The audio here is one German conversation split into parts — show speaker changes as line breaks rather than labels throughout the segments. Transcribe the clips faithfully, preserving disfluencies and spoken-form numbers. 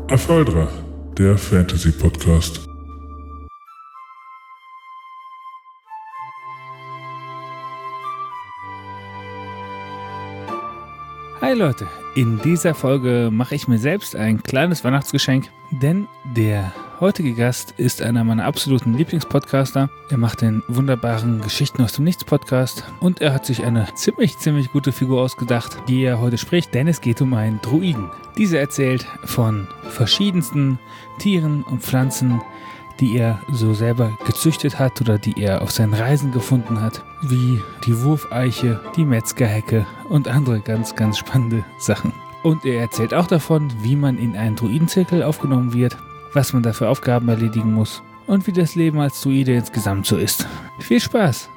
Apholdra, der Fantasy-Podcast.
Hi Leute, in dieser Folge mache ich mir selbst ein kleines Weihnachtsgeschenk, denn der heutige Gast ist einer meiner absoluten Lieblingspodcaster. Er macht den wunderbaren Geschichten aus dem Nichts Podcast und er hat sich eine ziemlich, ziemlich gute Figur ausgedacht, die er heute spricht, denn es geht um einen Druiden. Dieser erzählt von verschiedensten Tieren und Pflanzen, die er so selber gezüchtet hat oder die er auf seinen Reisen gefunden hat, wie die Wurfeiche, die Metzgerhecke und andere ganz, ganz spannende Sachen. Und er erzählt auch davon, wie man in einen Druidenzirkel aufgenommen wird, was man da für Aufgaben erledigen muss und wie das Leben als Druide insgesamt so ist. Viel Spaß!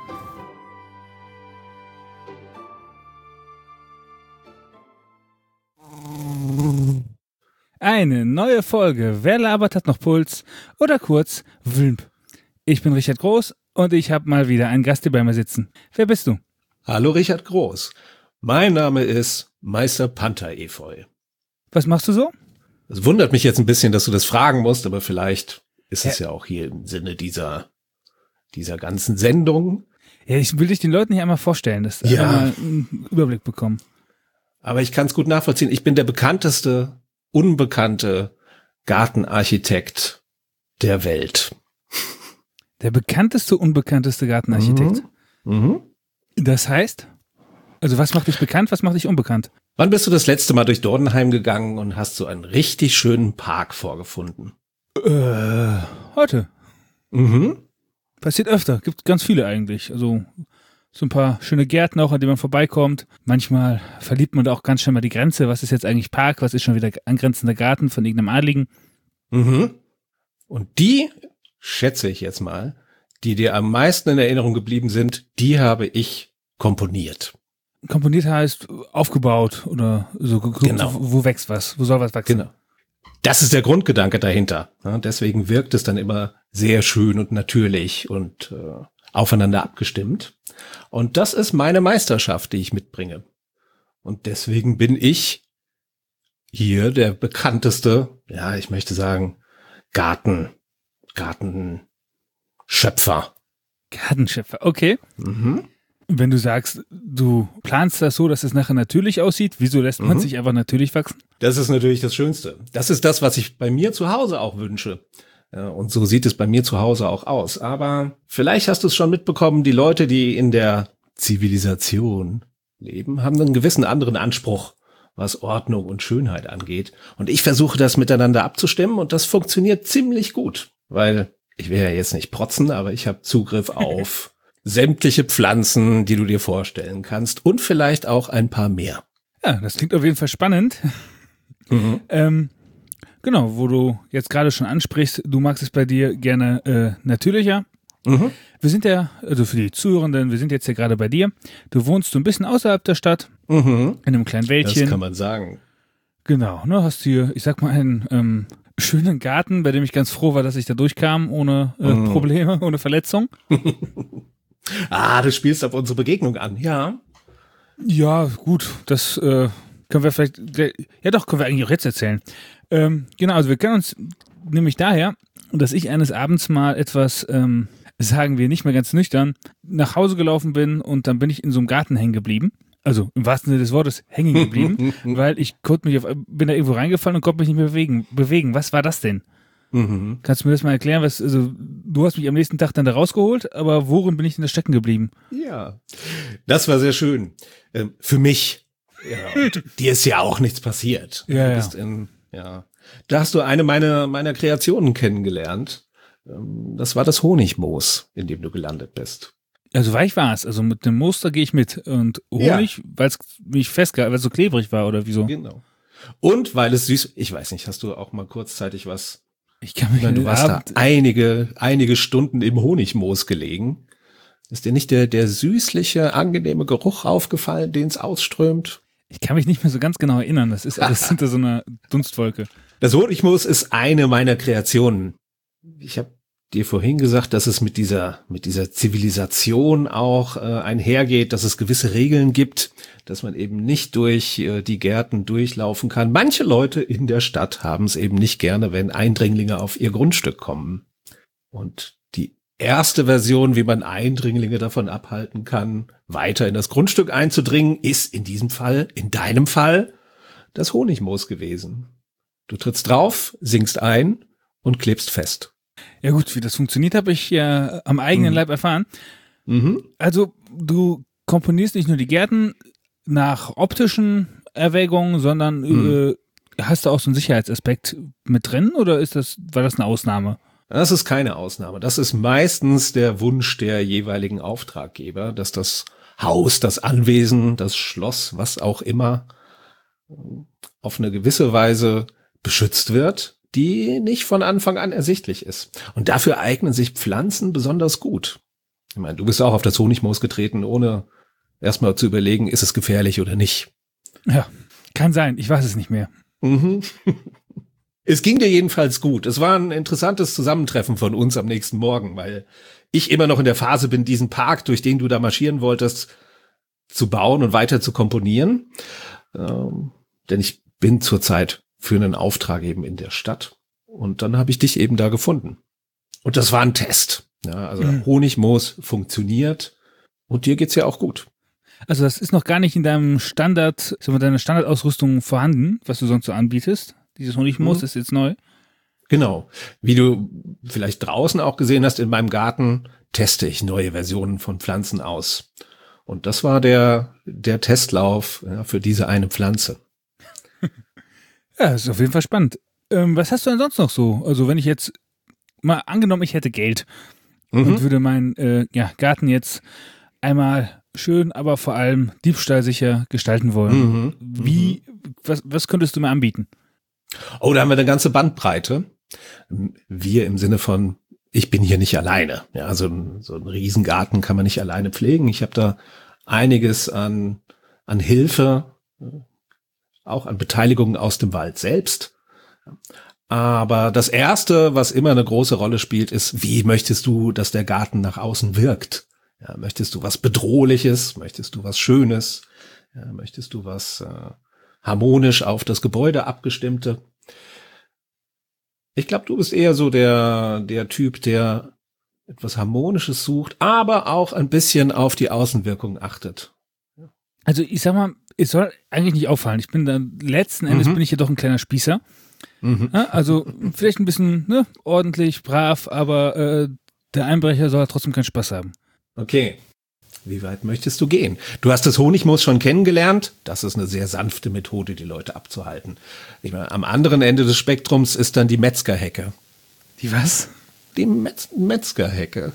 Eine neue Folge Wer labert hat noch Puls oder kurz Wülmp. Ich bin Richard Groß und ich habe mal wieder einen Gast hier bei mir sitzen. Wer bist du?
Hallo Richard Groß. Mein Name ist Meister Panther Efeu.
Was machst du so?
Es wundert mich jetzt ein bisschen, dass du das fragen musst, aber vielleicht ist es ja, ja auch hier im Sinne dieser, dieser ganzen Sendung.
Ja, ich will dich den Leuten nicht einmal vorstellen, dass
ja.
mal einen Überblick bekommen.
Aber ich kann es gut nachvollziehen. Ich bin der bekannteste, unbekannte Gartenarchitekt der Welt.
Der bekannteste, unbekannteste Gartenarchitekt?
Mhm. Mhm.
Das heißt, also was macht dich bekannt, was macht dich unbekannt?
Wann bist du das letzte Mal durch Dordenheim gegangen und hast so einen richtig schönen Park vorgefunden?
Äh, heute.
Mhm.
Passiert öfter, gibt ganz viele eigentlich. Also so ein paar schöne Gärten auch, an denen man vorbeikommt. Manchmal verliebt man da auch ganz schnell mal die Grenze. Was ist jetzt eigentlich Park? Was ist schon wieder angrenzender Garten von irgendeinem Adligen?
Mhm. Und die, schätze ich jetzt mal, die dir am meisten in Erinnerung geblieben sind, die habe ich komponiert.
Komponiert heißt aufgebaut oder so.
Genau.
Wo, wo wächst was? Wo soll was wachsen?
Genau. Das ist der Grundgedanke dahinter. Ja, deswegen wirkt es dann immer sehr schön und natürlich und äh, aufeinander abgestimmt. Und das ist meine Meisterschaft, die ich mitbringe. Und deswegen bin ich hier der bekannteste, ja, ich möchte sagen, Garten, Gartenschöpfer.
Gartenschöpfer, okay.
Mhm.
Wenn du sagst, du planst das so, dass es nachher natürlich aussieht, wieso lässt man
Mhm.
sich einfach natürlich wachsen?
Das ist natürlich das Schönste. Das ist das, was ich bei mir zu Hause auch wünsche. Ja, und so sieht es bei mir zu Hause auch aus. Aber vielleicht hast du es schon mitbekommen, die Leute, die in der Zivilisation leben, haben einen gewissen anderen Anspruch, was Ordnung und Schönheit angeht. Und ich versuche das miteinander abzustimmen und das funktioniert ziemlich gut. Weil, ich will ja jetzt nicht protzen, aber ich habe Zugriff auf sämtliche Pflanzen, die du dir vorstellen kannst und vielleicht auch ein paar mehr.
Ja, das klingt auf jeden Fall spannend.
Mhm.
ähm, genau, wo du jetzt gerade schon ansprichst, du magst es bei dir gerne äh, natürlicher.
Mhm.
Wir sind ja, also für die Zuhörenden, wir sind jetzt ja gerade bei dir. Du wohnst so ein bisschen außerhalb der Stadt,
Mhm.
in einem kleinen Wäldchen.
Das kann man sagen.
Genau, ne, hast hier, ich sag mal, einen ähm, schönen Garten, bei dem ich ganz froh war, dass ich da durchkam, ohne äh,
Mhm.
Probleme, ohne Verletzung.
Ah, du spielst auf unsere Begegnung an, ja.
Ja, gut, das äh, können wir vielleicht, ja doch, können wir eigentlich auch jetzt erzählen. Ähm, genau, also wir kennen uns nämlich daher, dass ich eines Abends mal etwas, ähm, sagen wir nicht mehr ganz nüchtern, nach Hause gelaufen bin und dann bin ich in so einem Garten hängen geblieben. Also im wahrsten Sinne des Wortes hängen geblieben, weil ich konnte mich auf, bin da irgendwo reingefallen und konnte mich nicht mehr bewegen. bewegen. Was war das denn?
Mhm.
Kannst du mir das mal erklären? Was, also, du hast mich am nächsten Tag dann da rausgeholt, aber worin bin ich denn da stecken geblieben?
Ja, das war sehr schön. Ähm, für mich. Ja, und dir ist ja auch nichts passiert.
Ja,
du
ja.
bist in, ja. Da hast du eine meiner, meiner Kreationen kennengelernt. Ähm, das war das Honigmoos, in dem du gelandet bist.
Also weich war es. Also mit dem Muster gehe ich mit. Und Honig,
Ja.
weil es mich festgehalten, weil es so klebrig war oder wieso?
Genau. Und weil es süß, ich weiß nicht, hast du auch mal kurzzeitig was,
Ich kann mich
ich meine, du warst da
Abend,
einige, einige Stunden im Honigmoos gelegen. Ist dir nicht der, der süßliche, angenehme Geruch aufgefallen, den es ausströmt?
ich kann mich nicht mehr so ganz genau erinnern. Das ist alles hinter so einer Dunstwolke.
Das Honigmoos ist eine meiner Kreationen. Ich habe dir vorhin gesagt, dass es mit dieser, mit dieser Zivilisation auch äh, einhergeht, dass es gewisse Regeln gibt, dass man eben nicht durch äh, die Gärten durchlaufen kann. Manche Leute in der Stadt haben es eben nicht gerne, wenn Eindringlinge auf ihr Grundstück kommen. Und die erste Version, wie man Eindringlinge davon abhalten kann, weiter in das Grundstück einzudringen, ist in diesem Fall, in deinem Fall, das Honigmoos gewesen. Du trittst drauf, sinkst ein und klebst fest.
Ja gut, wie das funktioniert, habe ich ja am eigenen mhm. Leib erfahren.
Mhm.
Also du komponierst nicht nur die Gärten nach optischen Erwägungen, sondern mhm. äh, hast du auch so einen Sicherheitsaspekt mit drin oder ist das, war das eine Ausnahme?
Das ist keine Ausnahme. Das ist meistens der Wunsch der jeweiligen Auftraggeber, dass das Haus, das Anwesen, das Schloss, was auch immer, auf eine gewisse Weise beschützt wird, die nicht von Anfang an ersichtlich ist. Und dafür eignen sich Pflanzen besonders gut. Ich meine, du bist auch auf das Honigmoos getreten, ohne erstmal zu überlegen, ist es gefährlich oder nicht.
Ja, kann sein. Ich weiß es nicht mehr.
Mhm. Es ging dir jedenfalls gut. Es war ein interessantes Zusammentreffen von uns am nächsten Morgen, weil ich immer noch in der Phase bin, diesen Park, durch den du da marschieren wolltest, zu bauen und weiter zu komponieren. Ähm, denn ich bin zurzeit für einen Auftrag eben in der Stadt. Und dann habe ich dich eben da gefunden. Und das war ein Test. Ja, also mhm. Honigmoos funktioniert und dir geht's ja auch gut.
Also das ist noch gar nicht in deinem Standard, sagen wir, deiner Standardausrüstung vorhanden, was du sonst so anbietest. Dieses Honigmoos mhm. ist jetzt neu.
Genau. Wie du vielleicht draußen auch gesehen hast, in meinem Garten teste ich neue Versionen von Pflanzen aus. Und das war der, der Testlauf ja, für diese eine Pflanze.
Ja, das ist auf jeden Fall spannend. Ähm, was hast du denn sonst noch so? Also wenn ich jetzt mal angenommen, ich hätte Geld mhm. und würde meinen äh, ja, Garten jetzt einmal schön, aber vor allem diebstahlsicher gestalten wollen.
Mhm.
Wie, was, was könntest du mir anbieten?
Oh, da haben wir eine ganze Bandbreite. Wir im Sinne von, ich bin hier nicht alleine. Ja, also so einen Riesengarten kann man nicht alleine pflegen. Ich habe da einiges an, an Hilfe, auch an Beteiligung aus dem Wald selbst. Aber das Erste, was immer eine große Rolle spielt, ist, wie möchtest du, dass der Garten nach außen wirkt? Ja, möchtest du was Bedrohliches? Möchtest du was Schönes? Ja, möchtest du was äh, harmonisch auf das Gebäude abgestimmte? Ich glaube, du bist eher so der, der Typ, der etwas Harmonisches sucht, aber auch ein bisschen auf die Außenwirkung achtet.
Also ich sag mal, es soll eigentlich nicht auffallen. Ich bin da, letzten Endes mhm. bin ich ja doch ein kleiner Spießer. Mhm. Ja, also vielleicht ein bisschen ne, ordentlich, brav, aber äh, der Einbrecher soll trotzdem keinen Spaß haben.
Okay. Wie weit möchtest du gehen? Du hast das Honigmoos schon kennengelernt. Das ist eine sehr sanfte Methode, die Leute abzuhalten. Ich meine, am anderen Ende des Spektrums ist dann die Metzgerhecke.
Die was?
Die Metz- Metzgerhecke.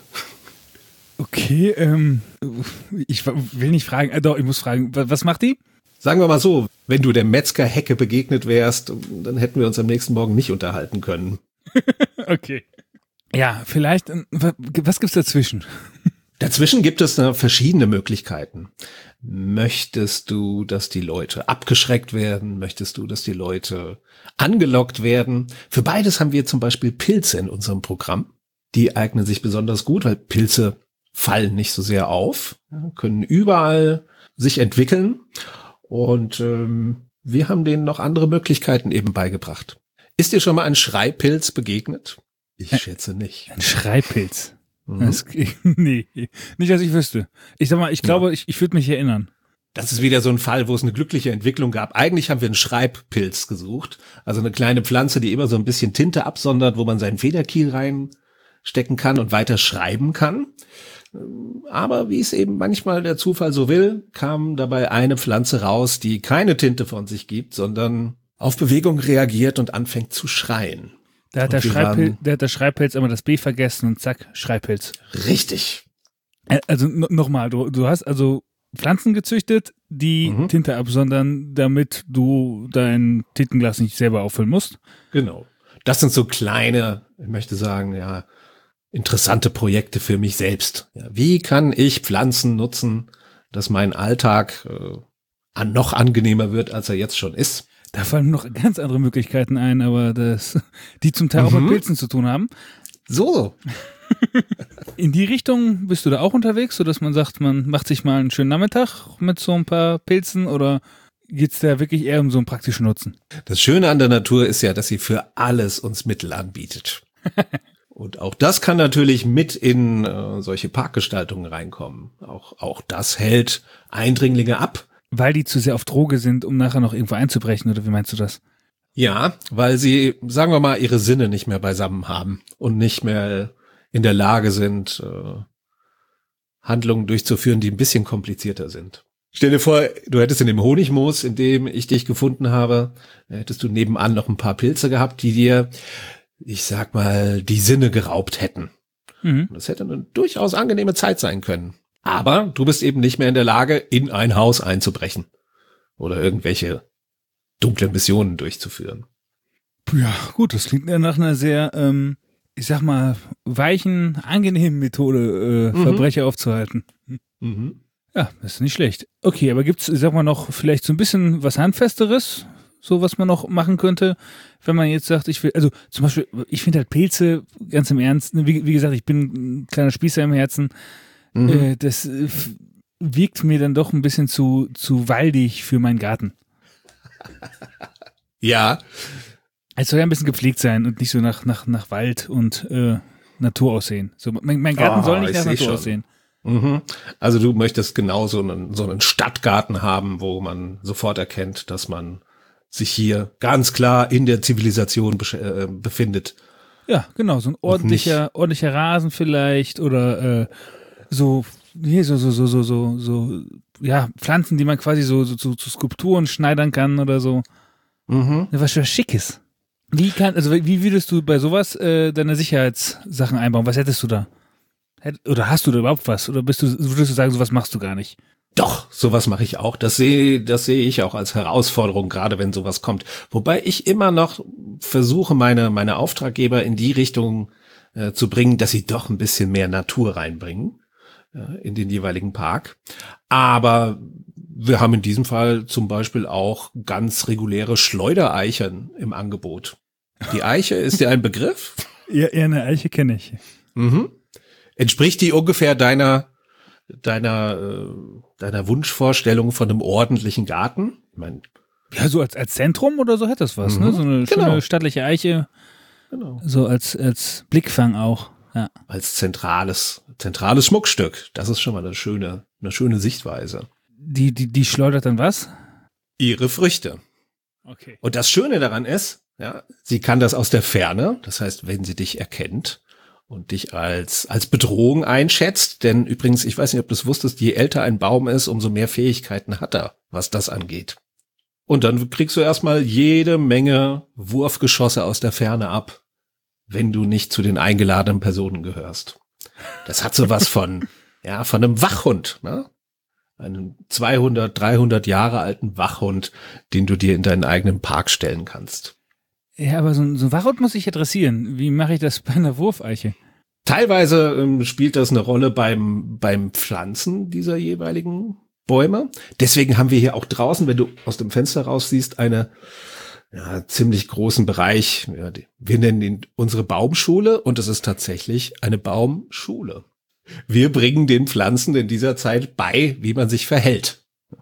Okay, ähm, ich will nicht fragen, äh, doch, ich muss fragen, was macht die?
Sagen wir mal so, wenn du der Metzgerhecke begegnet wärst, dann hätten wir uns am nächsten Morgen nicht unterhalten können.
Okay. Ja, vielleicht, was gibt's dazwischen?
Dazwischen gibt es äh, verschiedene Möglichkeiten. Möchtest du, dass die Leute abgeschreckt werden? Möchtest du, dass die Leute angelockt werden? Für beides haben wir zum Beispiel Pilze in unserem Programm. Die eignen sich besonders gut, weil Pilze fallen nicht so sehr auf, können überall sich entwickeln. Und ähm, wir haben denen noch andere Möglichkeiten eben beigebracht. Ist dir schon mal ein Schreipilz begegnet? Ich Ä- schätze nicht.
Ein Schreipilz? Mhm. Das, nee, nicht, dass ich wüsste. Ich sag mal, ich glaube, ja. ich, ich würde mich erinnern.
Das ist wieder so ein Fall, wo es eine glückliche Entwicklung gab. Eigentlich haben wir einen Schreibpilz gesucht. Also eine kleine Pflanze, die immer so ein bisschen Tinte absondert, wo man seinen Federkiel reinstecken kann und weiter schreiben kann. Aber wie es eben manchmal der Zufall so will, kam dabei eine Pflanze raus, die keine Tinte von sich gibt, sondern auf Bewegung reagiert und anfängt zu schreien.
Da hat, der Schreibpilz, der hat der Schreibpilz immer das B vergessen und zack, Schreibpilz.
Richtig.
Also no, nochmal, du, du hast also Pflanzen gezüchtet, die mhm. Tinte absondern, damit du dein Tintenglas nicht selber auffüllen musst.
Genau. Das sind so kleine, ich möchte sagen, ja, interessante Projekte für mich selbst. Ja, wie kann ich Pflanzen nutzen, dass mein Alltag äh, noch angenehmer wird, als er jetzt schon ist?
Da fallen noch ganz andere Möglichkeiten ein, aber das, die zum Teil mhm. auch mit Pilzen zu tun haben.
So.
In die Richtung bist du da auch unterwegs, sodass man sagt, man macht sich mal einen schönen Nachmittag mit so ein paar Pilzen oder geht's da wirklich eher um so einen praktischen Nutzen?
Das Schöne an der Natur ist ja, dass sie für alles uns Mittel anbietet. Und auch das kann natürlich mit in äh, solche Parkgestaltungen reinkommen. Auch, auch das hält Eindringlinge ab.
Weil die zu sehr auf Droge sind, um nachher noch irgendwo einzubrechen, oder wie meinst du das?
Ja, weil sie, sagen wir mal, ihre Sinne nicht mehr beisammen haben und nicht mehr in der Lage sind, äh, Handlungen durchzuführen, die ein bisschen komplizierter sind. Stell dir vor, du hättest in dem Honigmoos, in dem ich dich gefunden habe, hättest du nebenan noch ein paar Pilze gehabt, die dir, ich sag mal, die Sinne geraubt hätten. Mhm. Das hätte eine durchaus angenehme Zeit sein können. Aber du bist eben nicht mehr in der Lage, in ein Haus einzubrechen oder irgendwelche dunkle Missionen durchzuführen.
Ja, gut, das klingt ja nach einer sehr, ähm, ich sag mal, weichen, angenehmen Methode, äh, mhm. Verbrecher aufzuhalten.
Mhm.
Ja, das ist nicht schlecht. Okay, aber gibt's, ich sag mal, noch vielleicht so ein bisschen was Handfesteres, so was man noch machen könnte, wenn man jetzt sagt, ich will, also zum Beispiel, ich finde halt Pilze, ganz im Ernst, wie, wie gesagt, ich bin ein kleiner Spießer im Herzen, mhm. äh, das äh, wirkt mir dann doch ein bisschen zu, zu waldig für meinen Garten.
Ja.
Es soll ja ein bisschen gepflegt sein und nicht so nach, nach, nach Wald und äh, Natur aussehen. So, mein, mein Garten oh, soll nicht nach Natur aussehen.
Mhm. Also du möchtest genau so einen, so einen Stadtgarten haben, wo man sofort erkennt, dass man sich hier ganz klar in der Zivilisation besch- äh, befindet.
Ja, genau, so ein ordentlicher, ordentlicher Rasen vielleicht oder äh, so, nee, so, so, so, so, so, so, ja, Pflanzen, die man quasi so, so zu, zu Skulpturen schneidern kann oder so.
Mhm.
Ja, was für Schickes. Wie kann, also wie würdest du bei sowas äh, deine Sicherheitssachen einbauen? Was hättest du da? Hätt, oder hast du da überhaupt was? Oder bist du, würdest du sagen, sowas machst du gar nicht?
Doch, sowas mache ich auch. Das sehe, das sehe ich auch als Herausforderung, gerade wenn sowas kommt. Wobei ich immer noch versuche, meine, meine Auftraggeber in die Richtung äh, zu bringen, dass sie doch ein bisschen mehr Natur reinbringen äh, in den jeweiligen Park. Aber wir haben in diesem Fall zum Beispiel auch ganz reguläre Schleudereichen im Angebot. Die Eiche ist dir ein Begriff?
Ja, eher eine Eiche kenne ich.
Mhm. Entspricht die ungefähr deiner deiner äh, deiner Wunschvorstellung von einem ordentlichen Garten? Ich mein,
ja, so als als Zentrum oder so hätte das was, mhm. ne? So eine
genau.
schöne stattliche Eiche. Genau. So als als Blickfang auch. Ja.
Als zentrales zentrales Schmuckstück. Das ist schon mal eine schöne eine schöne Sichtweise.
Die die die schleudert dann was?
Ihre Früchte.
Okay.
Und das Schöne daran ist, ja, sie kann das aus der Ferne. Das heißt, wenn sie dich erkennt und dich als als Bedrohung einschätzt, denn übrigens, ich weiß nicht, ob du es wusstest, je älter ein Baum ist, umso mehr Fähigkeiten hat er, was das angeht. Und dann kriegst du erstmal jede Menge Wurfgeschosse aus der Ferne ab, wenn du nicht zu den eingeladenen Personen gehörst. Das hat sowas von, ja, von einem Wachhund, ne? Einen zweihundert, dreihundert Jahre alten Wachhund, den du dir in deinen eigenen Park stellen kannst.
Ja, aber so ein, so ein Wachhund muss ich adressieren. Wie mache ich das bei einer Wurfeiche?
Teilweise ähm, spielt das eine Rolle beim beim Pflanzen dieser jeweiligen Bäume. Deswegen haben wir hier auch draußen, wenn du aus dem Fenster raus siehst, eine ja, ziemlich großen Bereich. Ja, die, wir nennen ihn unsere Baumschule und es ist tatsächlich eine Baumschule. Wir bringen den Pflanzen in dieser Zeit bei, wie man sich verhält.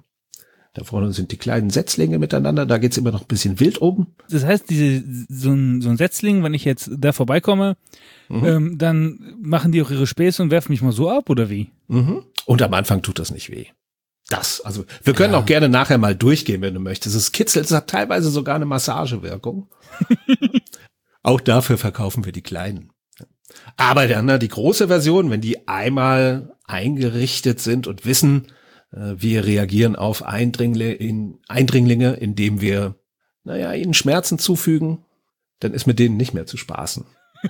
Da vorne sind die kleinen Setzlinge miteinander, da geht's immer noch ein bisschen wild oben.
Das heißt, diese so ein, so ein Setzling, wenn ich jetzt da vorbeikomme, mhm. ähm, dann machen die auch ihre Späße und werfen mich mal so ab, oder wie?
Mhm. Und am Anfang tut das nicht weh. Das, also wir können ja. auch gerne nachher mal durchgehen, wenn du möchtest. Es kitzelt, es hat teilweise sogar eine Massagewirkung. Auch dafür verkaufen wir die kleinen. Aber dann die große Version, wenn die einmal eingerichtet sind und wissen, wir reagieren auf Eindringlinge, in, Eindringlinge, indem wir, naja, ihnen Schmerzen zufügen, dann ist mit denen nicht mehr zu spaßen.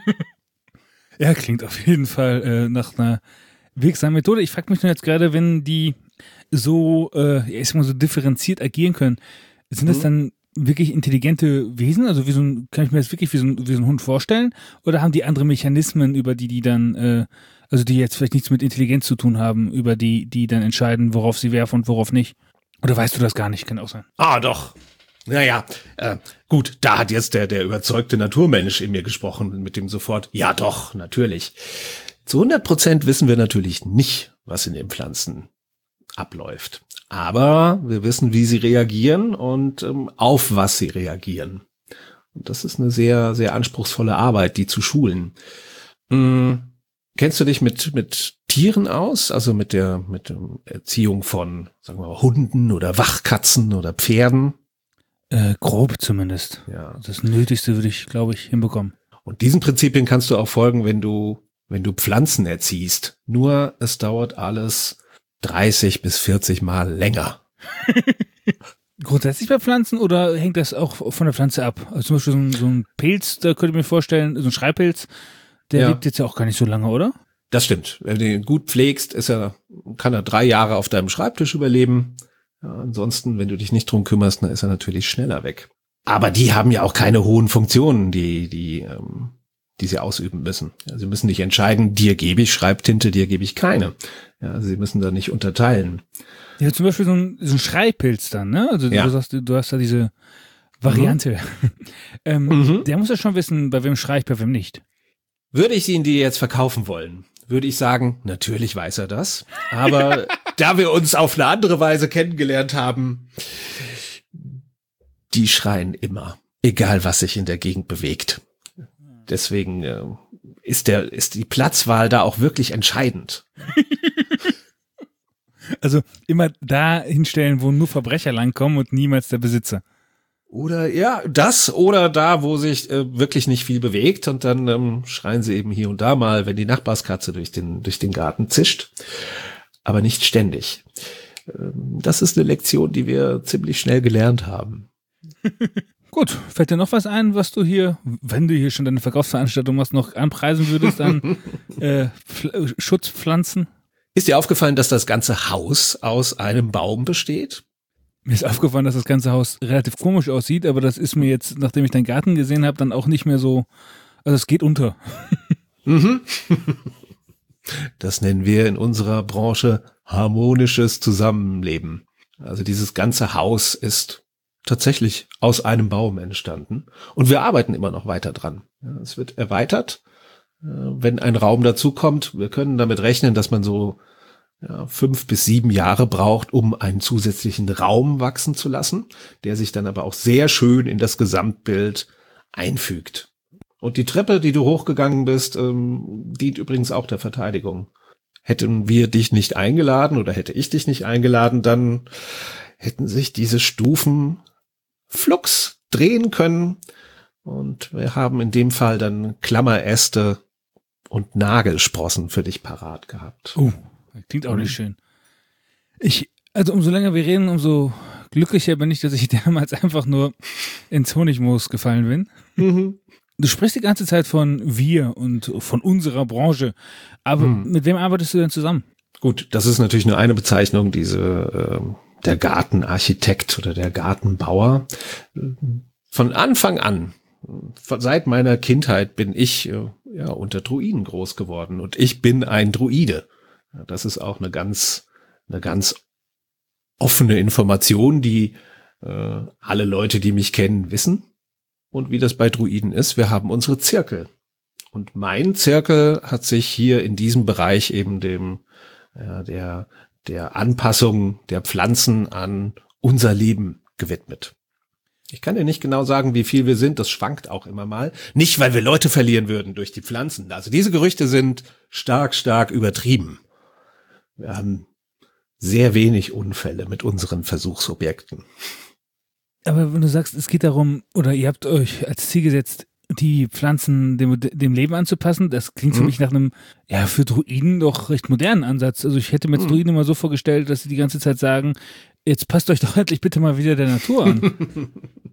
Ja, klingt auf jeden Fall äh, nach einer wirksamen Methode. Ich frage mich nur jetzt gerade, wenn die so, äh, ich sag mal, so differenziert agieren können, sind das mhm. dann wirklich intelligente Wesen? Also wie so ein, kann ich mir das wirklich wie so ein, wie so ein Hund vorstellen? Oder haben die andere Mechanismen, über die die dann, äh, also die jetzt vielleicht nichts mit Intelligenz zu tun haben, über die die dann entscheiden, worauf sie werfen und worauf nicht? Oder weißt du das gar nicht? Kann auch sein.
Ah, doch. Naja, äh, gut, da hat jetzt der, der überzeugte Naturmensch in mir gesprochen, mit dem sofort, ja doch, natürlich. Zu hundert Prozent wissen wir natürlich nicht, was in den Pflanzen abläuft. Aber wir wissen, wie sie reagieren und ähm, auf was sie reagieren. Und das ist eine sehr, sehr anspruchsvolle Arbeit, die zu schulen. Hm, kennst du dich mit, mit Tieren aus? Also mit der, mit der Erziehung von, sagen wir mal, Hunden oder Wachkatzen oder Pferden?
Äh, grob zumindest.
Ja.
Das Nötigste würde ich, glaube ich, hinbekommen.
Und diesen Prinzipien kannst du auch folgen, wenn du, wenn du Pflanzen erziehst. Nur es dauert alles dreißig bis vierzig Mal länger.
Grundsätzlich bei Pflanzen oder hängt das auch von der Pflanze ab? Also zum Beispiel so ein, so ein Pilz, da könnte ich mir vorstellen, so ein Schreibpilz, der
Ja.
lebt jetzt ja auch gar nicht so lange, oder?
Das stimmt. Wenn du ihn gut pflegst, ist er, kann er drei Jahre auf deinem Schreibtisch überleben. Ja, ansonsten, wenn du dich nicht drum kümmerst, dann ist er natürlich schneller weg. Aber die haben ja auch keine hohen Funktionen, die, die, ähm, die sie ausüben müssen. Ja, sie müssen nicht entscheiden, dir gebe ich Schreibtinte, dir gebe ich keine. Ja, sie müssen da nicht unterteilen.
Ja, zum Beispiel so ein, so ein Schreibpilz dann, ne? Also
Ja.
du sagst, du hast da diese Variante. ähm,
Mhm.
Der muss ja schon wissen, bei wem schreibt, bei wem nicht.
Würde ich ihn dir jetzt verkaufen wollen, würde ich sagen, natürlich weiß er das. Aber da wir uns auf eine andere Weise kennengelernt haben, die schreien immer, egal was sich in der Gegend bewegt. Deswegen äh, ist der, ist die Platzwahl da auch wirklich entscheidend.
Also immer da hinstellen, wo nur Verbrecher langkommen und niemals der Besitzer.
Oder ja, das oder da, wo sich äh, wirklich nicht viel bewegt und dann ähm, schreien sie eben hier und da mal, wenn die Nachbarskatze durch den, durch den Garten zischt. Aber nicht ständig. Ähm, das ist eine Lektion, die wir ziemlich schnell gelernt haben.
Gut, fällt dir noch was ein, was du hier, wenn du hier schon deine Verkaufsveranstaltung machst, noch anpreisen würdest an äh, Pfl- Schutzpflanzen?
Ist dir aufgefallen, dass das ganze Haus aus einem Baum besteht?
Mir ist aufgefallen, dass das ganze Haus relativ komisch aussieht, aber das ist mir jetzt, nachdem ich deinen Garten gesehen habe, dann auch nicht mehr so, also es geht unter.
Mhm. Das nennen wir in unserer Branche harmonisches Zusammenleben. Also dieses ganze Haus ist tatsächlich aus einem Baum entstanden und wir arbeiten immer noch weiter dran. Ja, es wird erweitert, äh, wenn ein Raum dazukommt. Wir können damit rechnen, dass man so ja, fünf bis sieben Jahre braucht, um einen zusätzlichen Raum wachsen zu lassen, der sich dann aber auch sehr schön in das Gesamtbild einfügt. Und die Treppe, die du hochgegangen bist, ähm, dient übrigens auch der Verteidigung. Hätten wir dich nicht eingeladen oder hätte ich dich nicht eingeladen, dann hätten sich diese Stufen flugs drehen können. Und wir haben in dem Fall dann Klammeräste und Nagelsprossen für dich parat gehabt.
Oh, klingt auch nicht schön. Ich, also umso länger wir reden, umso glücklicher bin ich, dass ich damals einfach nur ins Honigmoos gefallen bin.
Mhm.
Du sprichst die ganze Zeit von wir und von unserer Branche, aber
Hm.
mit wem arbeitest du denn zusammen?
Gut, das ist natürlich nur eine Bezeichnung, diese ähm, der Gartenarchitekt oder der Gartenbauer. Von Anfang an, von, seit meiner Kindheit bin ich äh, ja unter Druiden groß geworden und ich bin ein Druide. Ja, das ist auch eine ganz, eine ganz offene Information, die äh, alle Leute, die mich kennen, wissen. Und wie das bei Druiden ist, wir haben unsere Zirkel. Und mein Zirkel hat sich hier in diesem Bereich eben dem ja, der der Anpassung der Pflanzen an unser Leben gewidmet. Ich kann dir nicht genau sagen, wie viel wir sind, das schwankt auch immer mal. Nicht, weil wir Leute verlieren würden durch die Pflanzen. Also diese Gerüchte sind stark, stark übertrieben. Wir haben sehr wenig Unfälle mit unseren Versuchsobjekten.
Aber wenn du sagst, es geht darum, oder ihr habt euch als Ziel gesetzt, die Pflanzen dem, dem Leben anzupassen, das klingt für
Mhm.
mich nach einem, ja, für Druiden doch recht modernen Ansatz. Also ich hätte mir jetzt
Mhm.
Druiden immer so vorgestellt, dass sie die ganze Zeit sagen, jetzt passt euch doch endlich bitte mal wieder der Natur an.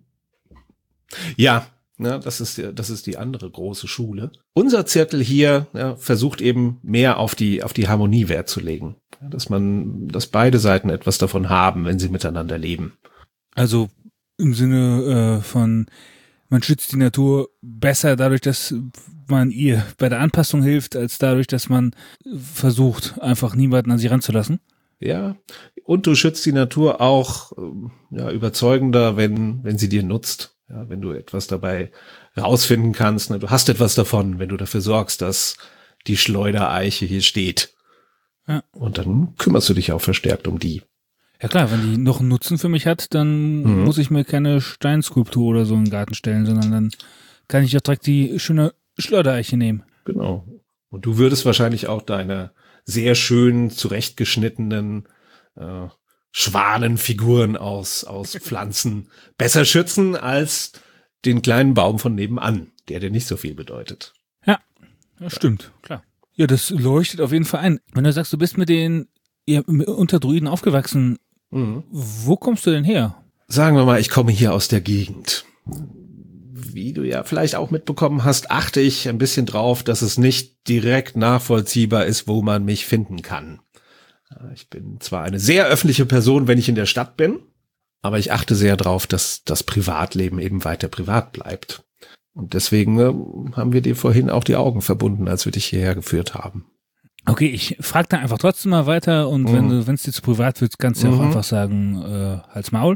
Ja, na, das ist die- das ist die andere große Schule. Unser Zirkel hier ja, versucht eben mehr auf die auf die Harmonie Wert zu legen, ja, dass man, dass beide Seiten etwas davon haben, wenn sie miteinander leben.
Also im Sinne äh, von, man schützt die Natur besser dadurch, dass man ihr bei der Anpassung hilft, als dadurch, dass man versucht, einfach niemanden an sie ranzulassen.
Ja, Und du schützt die Natur auch ja, überzeugender, wenn, wenn sie dir nutzt. Ja, wenn du etwas dabei rausfinden kannst. Ne? Du hast etwas davon, wenn du dafür sorgst, dass die Schleudereiche hier steht. Ja. Und dann kümmerst du dich auch verstärkt um die.
Ja klar, wenn die noch einen Nutzen für mich hat, dann mhm. muss ich mir keine Steinskulptur oder so in den Garten stellen, sondern dann kann ich auch direkt die schöne Schleudereiche nehmen.
Genau. Und du würdest wahrscheinlich auch deine sehr schön zurechtgeschnittenen äh, Schwanenfiguren aus, aus Pflanzen besser schützen als den kleinen Baum von nebenan, der dir nicht so viel bedeutet.
Ja, das stimmt, klar. Ja, das leuchtet auf jeden Fall ein. Wenn du sagst, du bist mit den ja, unter Druiden aufgewachsen, mhm. wo kommst du denn her?
Sagen wir mal, ich komme hier aus der Gegend. Wie du ja vielleicht auch mitbekommen hast, achte ich ein bisschen drauf, dass es nicht direkt nachvollziehbar ist, wo man mich finden kann. Ich bin zwar eine sehr öffentliche Person, wenn ich in der Stadt bin, aber ich achte sehr drauf, dass das Privatleben eben weiter privat bleibt. Und deswegen äh, haben wir dir vorhin auch die Augen verbunden, als wir dich hierher geführt haben.
Okay, ich frage da einfach trotzdem mal weiter und mhm. wenn du, wenn es dir zu privat wird, kannst du mhm. auch einfach sagen, äh, halt's Maul.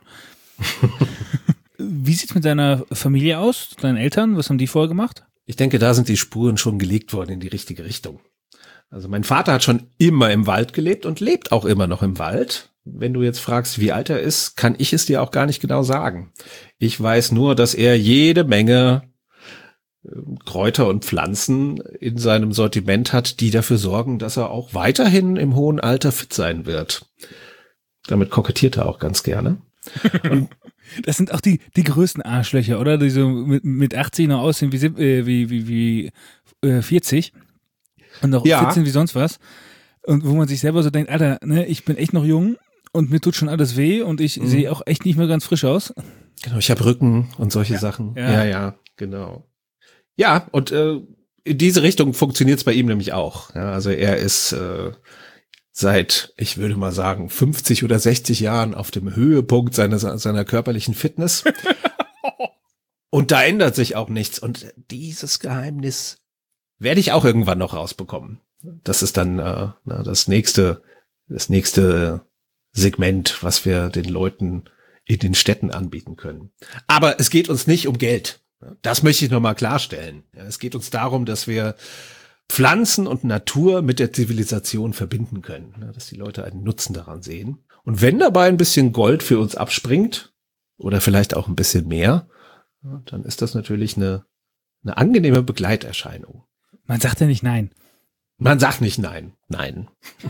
Wie sieht's mit deiner Familie aus, deinen Eltern? Was haben die vorher gemacht?
Ich denke, da sind die Spuren schon gelegt worden in die richtige Richtung. Also mein Vater hat schon immer im Wald gelebt und lebt auch immer noch im Wald. Wenn du jetzt fragst, wie alt er ist, kann ich es dir auch gar nicht genau sagen. Ich weiß nur, dass er jede Menge Kräuter und Pflanzen in seinem Sortiment hat, die dafür sorgen, dass er auch weiterhin im hohen Alter fit sein wird. Damit kokettiert er auch ganz gerne. Und
das sind auch die die größten Arschlöcher, oder? Die so mit, mit achtzig noch aussehen wie, äh, wie, wie, wie äh, vierzig und noch ja. fit sind wie sonst was. Und wo man sich selber so denkt, Alter, ne, ich bin echt noch jung und mir tut schon alles weh und ich mhm. sehe auch echt nicht mehr ganz frisch aus.
Genau, ich habe Rücken und solche
ja.
Sachen.
Ja.
ja, ja, genau. Ja, und äh, in diese Richtung funktioniert es bei ihm nämlich auch. Ja, also er ist äh, seit, ich würde mal sagen, fünfzig oder sechzig Jahren auf dem Höhepunkt seiner, seiner körperlichen Fitness. Und da ändert sich auch nichts. Und dieses Geheimnis werde ich auch irgendwann noch rausbekommen. Das ist dann äh, na, das nächste, das nächste Segment, was wir den Leuten in den Städten anbieten können. Aber es geht uns nicht um Geld. Das möchte ich nochmal klarstellen. Ja, es geht uns darum, dass wir Pflanzen und Natur mit der Zivilisation verbinden können, ja, dass die Leute einen Nutzen daran sehen. Und wenn dabei ein bisschen Gold für uns abspringt oder vielleicht auch ein bisschen mehr, ja, dann ist das natürlich eine, eine angenehme Begleiterscheinung.
Man sagt ja nicht nein.
Man sagt nicht nein. Nein.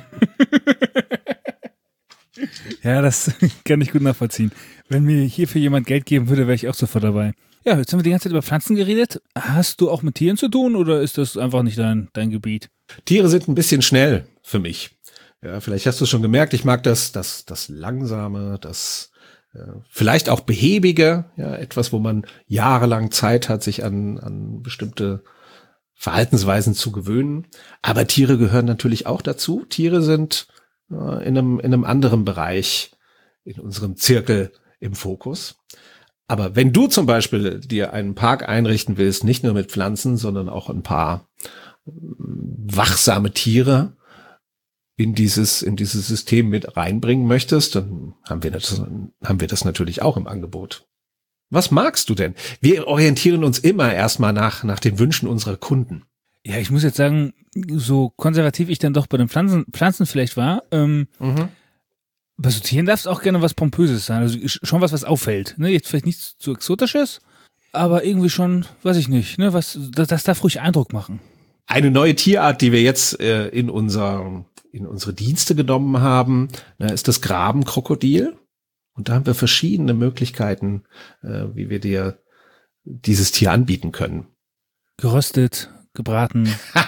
Ja, das kann ich gut nachvollziehen. Wenn mir hierfür jemand Geld geben würde, wäre ich auch sofort dabei. Ja, jetzt haben wir die ganze Zeit über Pflanzen geredet. Hast du auch mit Tieren zu tun oder ist das einfach nicht dein, dein Gebiet?
Tiere sind ein bisschen schnell für mich. Ja, vielleicht hast du es schon gemerkt, ich mag das, das, das Langsame, das äh, vielleicht auch Behäbige, ja, etwas, wo man jahrelang Zeit hat, sich an, an bestimmte Verhaltensweisen zu gewöhnen. Aber Tiere gehören natürlich auch dazu. Tiere sind äh, in einem, in einem anderen Bereich in unserem Zirkel im Fokus. Aber wenn du zum Beispiel dir einen Park einrichten willst, nicht nur mit Pflanzen, sondern auch ein paar wachsame Tiere in dieses, in dieses System mit reinbringen möchtest, dann haben wir das, haben wir das natürlich auch im Angebot. Was magst du denn? Wir orientieren uns immer erstmal nach, nach den Wünschen unserer Kunden.
Ja, ich muss jetzt sagen, so konservativ ich dann doch bei den Pflanzen, Pflanzen vielleicht war, ähm, mhm. bei so Tieren darf es auch gerne was Pompöses sein, also schon was, was auffällt. Ne? Jetzt vielleicht nichts zu Exotisches, aber irgendwie schon, weiß ich nicht, ne? Was, das, das darf ruhig Eindruck machen.
Eine neue Tierart, die wir jetzt äh, in unser, in unsere Dienste genommen haben, na, ist das Grabenkrokodil. Und da haben wir verschiedene Möglichkeiten, äh, wie wir dir dieses Tier anbieten können.
Geröstet, gebraten.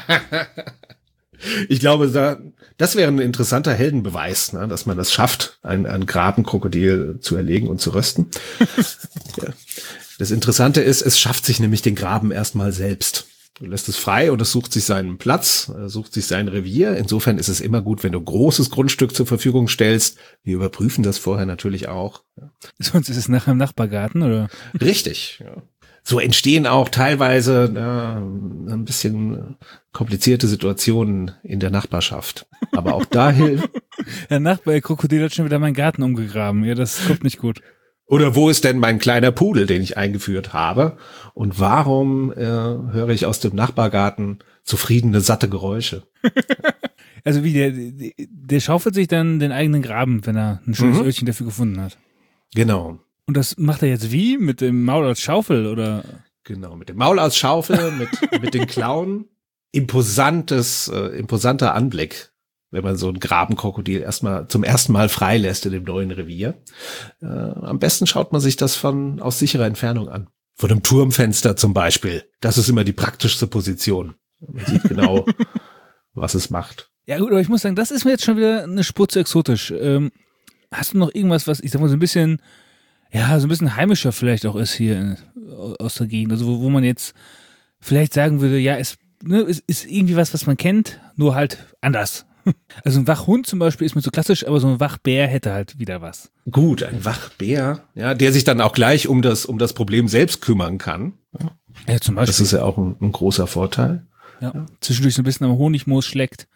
Ich glaube, da, das wäre ein interessanter Heldenbeweis, ne, dass man das schafft, ein, ein Grabenkrokodil zu erlegen und zu rösten. Ja. Das Interessante ist, es schafft sich nämlich den Graben erstmal selbst. Du lässt es frei und es sucht sich seinen Platz, sucht sich sein Revier. Insofern ist es immer gut, wenn du großes Grundstück zur Verfügung stellst. Wir überprüfen das vorher natürlich auch.
Sonst ist es nachher im Nachbargarten, oder?
Richtig, ja. so entstehen auch teilweise ja, ein bisschen komplizierte Situationen in der Nachbarschaft. Aber auch da hilft.
Der Nachbar, der Krokodil hat schon wieder meinen Garten umgegraben. Ja, das kommt nicht gut.
Oder wo ist denn mein kleiner Pudel, den ich eingeführt habe? Und warum äh, höre ich aus dem Nachbargarten zufriedene, satte Geräusche?
Also wie, der, der schaufelt sich dann den eigenen Graben, wenn er ein schönes
Mhm.
Örtchen dafür gefunden hat.
Genau.
Und das macht er jetzt wie? Mit dem Maul als Schaufel oder?
Genau, mit dem Maul als Schaufel, mit, mit den Klauen. Imposantes, äh, imposanter Anblick, wenn man so ein Grabenkrokodil erstmal zum ersten Mal freilässt in dem neuen Revier. Äh, am besten schaut man sich das von aus sicherer Entfernung an. Von einem Turmfenster zum Beispiel. Das ist immer die praktischste Position. Man sieht genau, was es macht.
Ja gut, aber ich muss sagen, das ist mir jetzt schon wieder eine Spur zu exotisch. Ähm, hast du noch irgendwas, was, ich sag mal, so ein bisschen, ja, so ein bisschen heimischer vielleicht auch ist hier in, aus der Gegend? Also wo, wo man jetzt vielleicht sagen würde, ja, es, ne, es ist irgendwie was, was man kennt, nur halt anders. Also ein Wachhund zum Beispiel ist mir so klassisch, aber so ein Wachbär hätte halt wieder was.
Gut, ein Wachbär, ja, der sich dann auch gleich um das, um das Problem selbst kümmern kann.
Ja, zum Beispiel.
Das ist ja auch ein, ein großer Vorteil.
Ja, zwischendurch so ein bisschen am Honigmoos schleckt.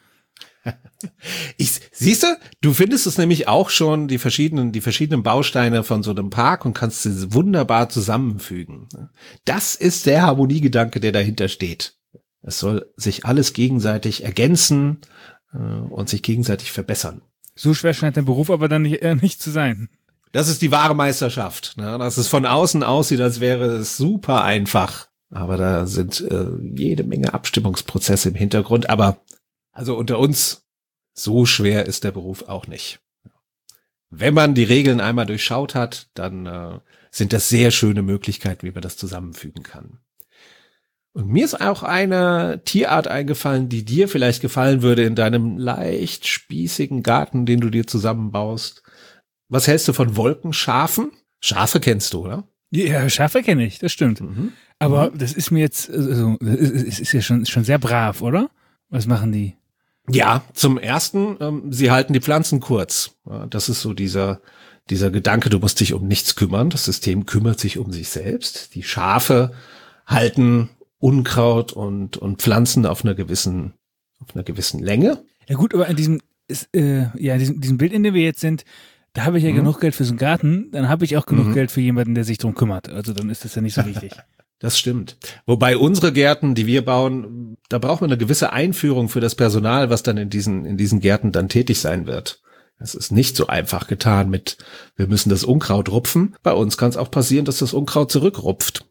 Ich, siehst du, du findest es nämlich auch schon, die verschiedenen, die verschiedenen Bausteine von so einem Park und kannst sie wunderbar zusammenfügen. Das ist der Harmoniegedanke, der dahinter steht. Es soll sich alles gegenseitig ergänzen äh, und sich gegenseitig verbessern.
So schwer scheint der Beruf aber dann nicht, äh, nicht zu sein.
Das ist die wahre Meisterschaft, ne? Dass es von außen aussieht, als wäre es super einfach. Aber da sind äh, jede Menge Abstimmungsprozesse im Hintergrund. Aber also unter uns, so schwer ist der Beruf auch nicht. Wenn man die Regeln einmal durchschaut hat, dann äh, sind das sehr schöne Möglichkeiten, wie man das zusammenfügen kann. Und mir ist auch eine Tierart eingefallen, die dir vielleicht gefallen würde in deinem leicht spießigen Garten, den du dir zusammenbaust. Was hältst du von Wolkenschafen? Schafe kennst du, oder?
Ja, Schafe kenne ich, das stimmt.
Mhm.
Aber das ist mir jetzt, also, es ist ja schon, schon sehr brav, oder? Was machen die?
Ja, zum Ersten, ähm, sie halten die Pflanzen kurz. Ja, das ist so dieser, dieser Gedanke, du musst dich um nichts kümmern. Das System kümmert sich um sich selbst. Die Schafe halten Unkraut und, und Pflanzen auf einer gewissen, auf einer gewissen Länge.
Ja gut, aber in diesem, ist, äh, ja, diesem, diesem Bild, in dem wir jetzt sind, da habe ich ja
Mhm.
genug Geld für so einen Garten, dann habe ich auch genug
Mhm.
Geld für jemanden, der sich drum kümmert. Also dann ist das ja nicht so wichtig.
Das stimmt. Wobei unsere Gärten, die wir bauen, da braucht man eine gewisse Einführung für das Personal, was dann in diesen, in diesen Gärten dann tätig sein wird. Es ist nicht so einfach getan mit, wir müssen das Unkraut rupfen. Bei uns kann es auch passieren, dass das Unkraut zurückrupft.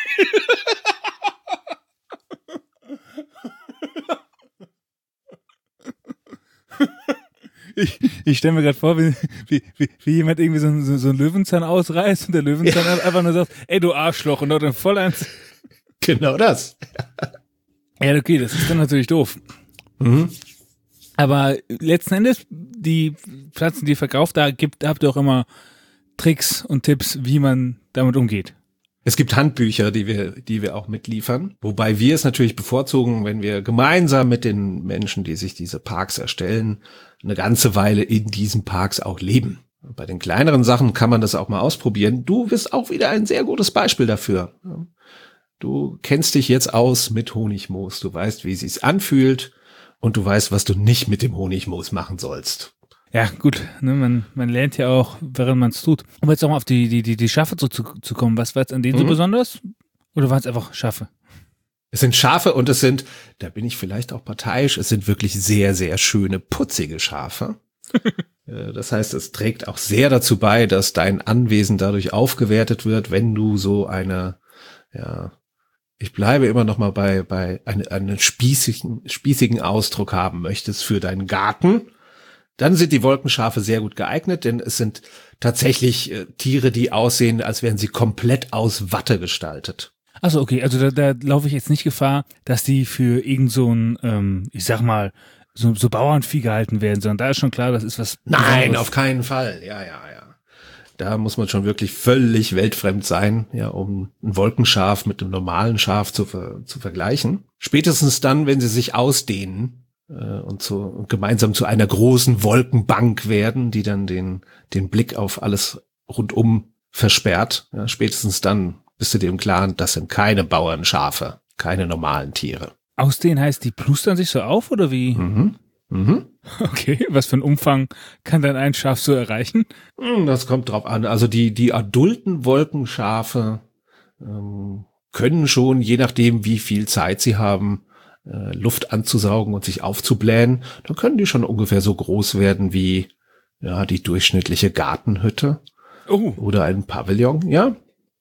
Ich, ich stelle mir gerade vor, wie, wie, wie, wie jemand irgendwie so, so, so einen Löwenzahn ausreißt und der Löwenzahn ja. einfach nur sagt, ey du Arschloch, und dort dann voll eins.
Genau das.
Ja, okay, das ist dann natürlich doof.
Mhm.
Aber letzten Endes, die Pflanzen, die ihr verkauft, da gibt, habt ihr auch immer Tricks und Tipps, wie man damit umgeht.
Es gibt Handbücher, die wir, die wir auch mitliefern, wobei wir es natürlich bevorzugen, wenn wir gemeinsam mit den Menschen, die sich diese Parks erstellen, eine ganze Weile in diesen Parks auch leben. Bei den kleineren Sachen kann man das auch mal ausprobieren. Du bist auch wieder ein sehr gutes Beispiel dafür. Du kennst dich jetzt aus mit Honigmoos. Du weißt, wie es sich anfühlt und du weißt, was du nicht mit dem Honigmoos machen sollst.
Ja, gut, ne, man, man lernt ja auch, während man es tut. Um jetzt auch mal auf die, die, die, die Schafe zu, zu, zu kommen, was war jetzt an denen so
Mhm.
besonders? Oder waren es einfach Schafe?
Es sind Schafe und es sind, da bin ich vielleicht auch parteiisch, es sind wirklich sehr, sehr schöne, putzige Schafe. Äh, Das heißt, es trägt auch sehr dazu bei, dass dein Anwesen dadurch aufgewertet wird, wenn du so eine, ja, ich bleibe immer noch mal bei, bei eine, einen spießigen, spießigen Ausdruck haben möchtest für deinen Garten. Dann sind die Wolkenschafe sehr gut geeignet, denn es sind tatsächlich äh, Tiere, die aussehen, als wären sie komplett aus Watte gestaltet.
Achso, okay, also da, da laufe ich jetzt nicht Gefahr, dass die für irgend so ein, ähm, ich sag mal, so, so Bauernvieh gehalten werden, sondern da ist schon klar, das ist was
Nein,
Besonderes.
auf keinen Fall. Ja, ja, ja. Da muss man schon wirklich völlig weltfremd sein, ja, um ein Wolkenschaf mit einem normalen Schaf zu, ver zu vergleichen. Spätestens dann, wenn sie sich ausdehnen äh, und, zu, und gemeinsam zu einer großen Wolkenbank werden, die dann den, den Blick auf alles rundum versperrt. Ja, spätestens dann bist du dir im Klaren, das sind keine Bauernschafe, keine normalen Tiere.
Aus denen heißt, die plustern sich so auf oder wie?
Mhm. Mhm.
Okay, was für ein Umfang kann dann ein Schaf so erreichen?
Das kommt drauf an. Also die, die adulten Wolkenschafe ähm, können schon, je nachdem wie viel Zeit sie haben, äh, Luft anzusaugen und sich aufzublähen, dann können die schon ungefähr so groß werden wie ja die durchschnittliche Gartenhütte
Oh.
oder ein Pavillon, ja.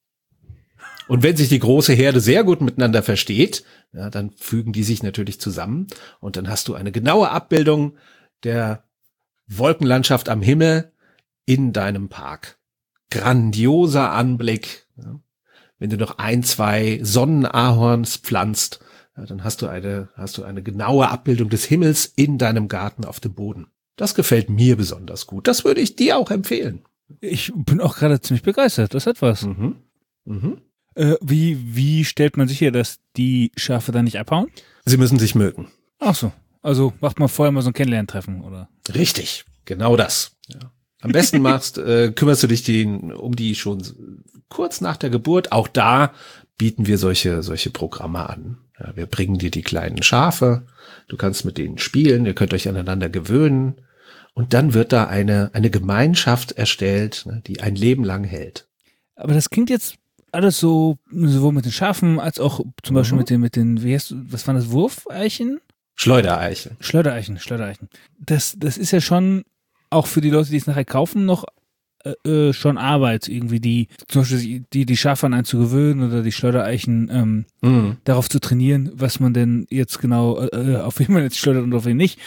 Und wenn sich die große Herde sehr gut miteinander versteht, ja, dann fügen die sich natürlich zusammen und dann hast du eine genaue Abbildung der Wolkenlandschaft am Himmel in deinem Park. Grandioser Anblick. Ja. Wenn du noch ein, zwei Sonnenahorns pflanzt, ja, dann hast du eine, hast du eine genaue Abbildung des Himmels in deinem Garten auf dem Boden. Das gefällt mir besonders gut. Das würde ich dir auch empfehlen.
Ich bin auch gerade ziemlich begeistert. Das hat was.
Mhm. Mhm.
Äh, wie, wie stellt man sicher, dass die Schafe da nicht abhauen?
Sie müssen sich mögen.
Ach so. Also macht man vorher mal so ein Kennenlerntreffen, oder?
Richtig, genau das. Ja. Am besten machst, äh, kümmerst du dich die, um die schon kurz nach der Geburt. Auch da bieten wir solche solche Programme an. Ja, wir bringen dir die kleinen Schafe. Du kannst mit denen spielen. Ihr könnt euch aneinander gewöhnen. Und dann wird da eine eine Gemeinschaft erstellt, ne, die ein Leben lang hält.
Aber das klingt jetzt alles so, sowohl mit den Schafen als auch zum Beispiel
Mhm.
mit den, mit den, wie heißt, was waren das, Wurfeichen?
Schleudereiche.
Schleudereichen, Schleudereichen. Das, das ist ja schon auch für die Leute, die es nachher kaufen, noch äh, äh, schon Arbeit, irgendwie die, zum Beispiel die, die Schafe an einen zu gewöhnen oder die Schleudereichen ähm,
Mhm.
darauf zu trainieren, was man denn jetzt genau, äh, auf wen man jetzt schleudert und auf wen nicht.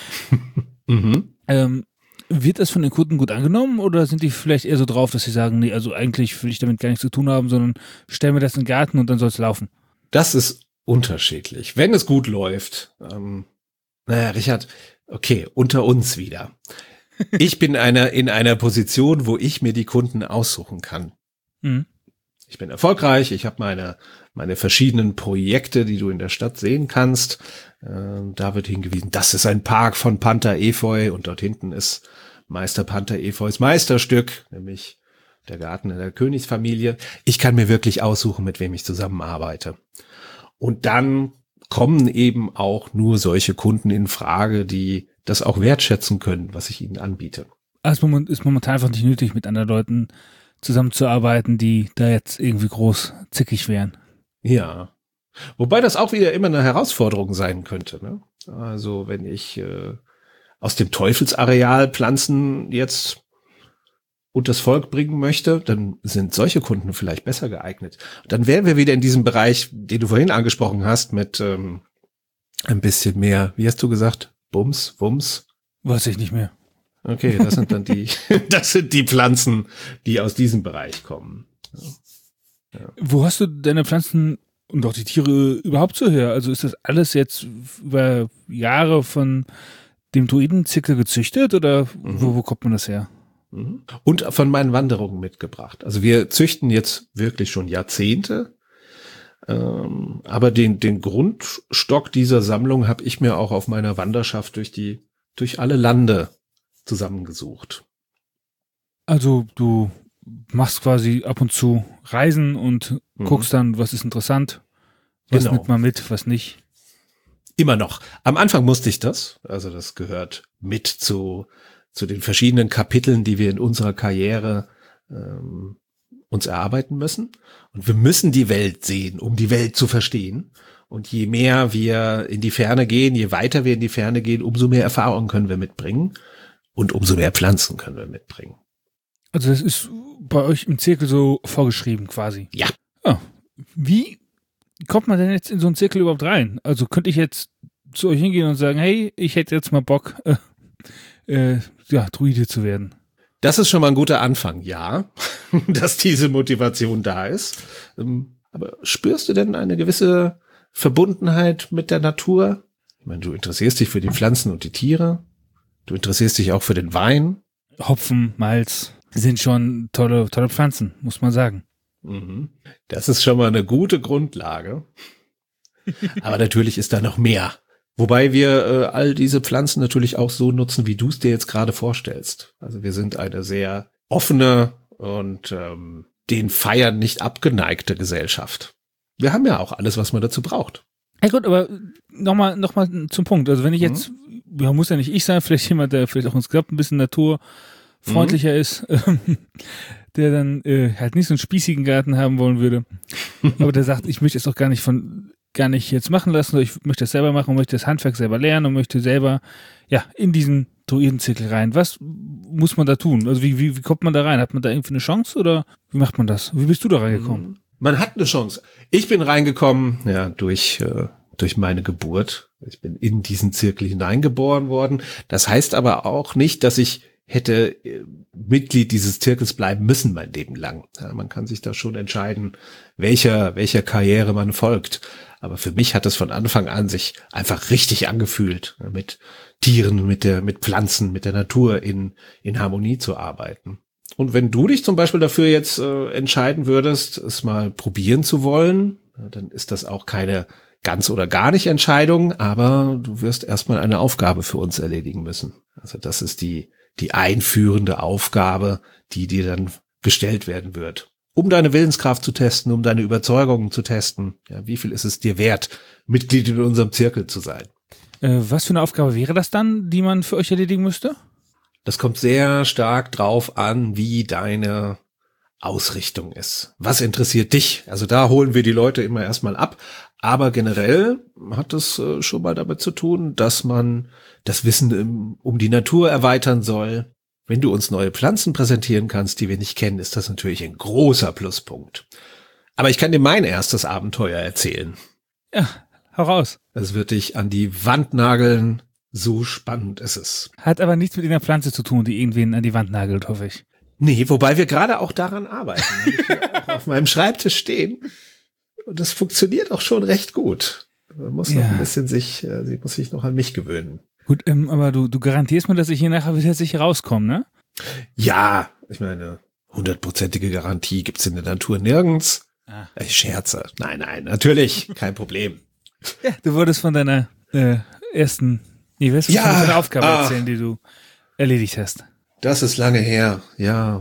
Mhm.
Ähm, wird das von den Kunden gut angenommen oder sind die vielleicht eher so drauf, dass sie sagen, nee, also eigentlich will ich damit gar nichts zu tun haben, sondern stell mir das in den Garten und dann soll es laufen?
Das ist unterschiedlich. Wenn es gut läuft, ähm, naja, Richard, okay, unter uns wieder. Ich bin einer in einer Position, wo ich mir die Kunden aussuchen kann.
Mhm.
Ich bin erfolgreich, ich habe meine meine verschiedenen Projekte, die du in der Stadt sehen kannst. Ähm, da wird hingewiesen, das ist ein Park von Panther Efeu und dort hinten ist Meister Panther Efeus Meisterstück, nämlich der Garten in der Königsfamilie. Ich kann mir wirklich aussuchen, mit wem ich zusammenarbeite. Und dann kommen eben auch nur solche Kunden in Frage, die das auch wertschätzen können, was ich ihnen anbiete.
Also es ist momentan einfach nicht nötig, mit anderen Leuten zusammenzuarbeiten, die da jetzt irgendwie groß zickig wären.
Ja. Wobei das auch wieder immer eine Herausforderung sein könnte. Ne? Also wenn ich äh, aus dem Teufelsareal Pflanzen jetzt unters Volk bringen möchte, dann sind solche Kunden vielleicht besser geeignet. Dann wären wir wieder in diesem Bereich, den du vorhin angesprochen hast, mit ähm, ein bisschen mehr, wie hast du gesagt, Bums, Wums?
Weiß ich nicht mehr.
Okay, das sind dann die, das sind die Pflanzen, die aus diesem Bereich kommen. Ja.
Wo hast du deine Pflanzen und auch die Tiere überhaupt so her? Also ist das alles jetzt über Jahre von dem Druidenzirkel gezüchtet oder
Mhm.
wo, wo kommt man das her?
Mhm. Und von meinen Wanderungen mitgebracht. Also wir züchten jetzt wirklich schon Jahrzehnte, ähm, aber den den Grundstock dieser Sammlung habe ich mir auch auf meiner Wanderschaft durch die durch alle Lande zusammengesucht.
Also du machst quasi ab und zu Reisen und
Mhm.
guckst dann, was ist interessant, was
Genau.
nimmt man mit, was nicht.
Immer noch. Am Anfang musste ich das, also das gehört mit zu zu den verschiedenen Kapiteln, die wir in unserer Karriere ähm, uns erarbeiten müssen. Und wir müssen die Welt sehen, um die Welt zu verstehen. Und je mehr wir in die Ferne gehen, je weiter wir in die Ferne gehen, umso mehr Erfahrung können wir mitbringen und umso mehr Pflanzen können wir mitbringen.
Also das ist bei euch im Zirkel so vorgeschrieben quasi.
Ja.
Ah, wie kommt man denn jetzt in so einen Zirkel überhaupt rein? Also könnte ich jetzt zu euch hingehen und sagen, hey, ich hätte jetzt mal Bock, äh, äh, ja, Druide zu werden.
Das ist schon mal ein guter Anfang, ja, dass diese Motivation da ist. Ähm, Aber spürst du denn eine gewisse Verbundenheit mit der Natur? Ich meine, du interessierst dich für die Pflanzen und die Tiere. Du interessierst dich auch für den Wein.
Hopfen, Malz sind schon tolle, tolle Pflanzen, muss man sagen.
Mhm. Das ist schon mal eine gute Grundlage. Aber natürlich ist da noch mehr. Wobei wir äh, all diese Pflanzen natürlich auch so nutzen, wie du es dir jetzt gerade vorstellst. Also wir sind eine sehr offene und ähm, den Feiern nicht abgeneigte Gesellschaft. Wir haben ja auch alles, was man dazu braucht.
Ja gut, aber nochmal noch mal zum Punkt. Also wenn ich jetzt, mhm. ja, muss ja nicht ich sein, vielleicht jemand, der vielleicht auch insgesamt ein bisschen naturfreundlicher mhm. ist, der dann äh, halt nicht so einen spießigen Garten haben wollen würde. Aber der sagt, ich möchte es doch gar nicht von gar nicht jetzt machen lassen, ich möchte das selber machen und möchte das Handwerk selber lernen und möchte selber ja in diesen Druidenzirkel rein. Was muss man da tun? Also wie, wie, wie kommt man da rein? Hat man da irgendwie eine Chance oder wie macht man das? Wie bist du da reingekommen?
Man hat eine Chance. Ich bin reingekommen, ja, durch, äh, durch meine Geburt. Ich bin in diesen Zirkel hineingeboren worden. Das heißt aber auch nicht, dass ich hätte äh, Mitglied dieses Zirkels bleiben müssen mein Leben lang. Ja, man kann sich da schon entscheiden, welcher, welcher Karriere man folgt. Aber für mich hat es von Anfang an sich einfach richtig angefühlt, mit Tieren, mit der, mit Pflanzen, mit der Natur in, in Harmonie zu arbeiten. Und wenn du dich zum Beispiel dafür jetzt äh, entscheiden würdest, es mal probieren zu wollen, dann ist das auch keine ganz oder gar nicht Entscheidung, aber du wirst erstmal eine Aufgabe für uns erledigen müssen. Also das ist die, die einführende Aufgabe, die dir dann gestellt werden wird. Um deine Willenskraft zu testen, um deine Überzeugungen zu testen. Ja, wie viel ist es dir wert, Mitglied in unserem Zirkel zu sein?
Äh, was für eine Aufgabe wäre das dann, die man für euch erledigen müsste?
Das kommt sehr stark drauf an, wie deine Ausrichtung ist. Was interessiert dich? Also da holen wir die Leute immer erstmal ab. Aber generell hat es äh, schon mal damit zu tun, dass man das Wissen im, um die Natur erweitern soll. Wenn du uns neue Pflanzen präsentieren kannst, die wir nicht kennen, ist das natürlich ein großer Pluspunkt. Aber ich kann dir mein erstes Abenteuer erzählen.
Ja, hau raus.
Es wird dich an die Wand nageln. So spannend ist es.
Hat aber nichts mit einer Pflanze zu tun, die irgendwen an die Wand nagelt, hoffe ich.
Nee, wobei wir gerade auch daran arbeiten. Ich hier auch auf meinem Schreibtisch stehen. Und das funktioniert auch schon recht gut. Man muss
ja.
noch ein bisschen sich, äh, sie muss sich noch an mich gewöhnen.
Gut, ähm, aber du, du garantierst mir, dass ich hier nachher wieder sicher rauskomme, ne?
Ja, ich meine, hundertprozentige Garantie gibt's in der Natur nirgends.
Ah.
Ich scherze. Nein, nein, natürlich, kein Problem.
Ja, du wolltest von deiner äh, ersten, nee, weißt du,
ja,
von deiner Aufgabe
ah,
erzählen, die du erledigt hast.
Das ist lange her, ja.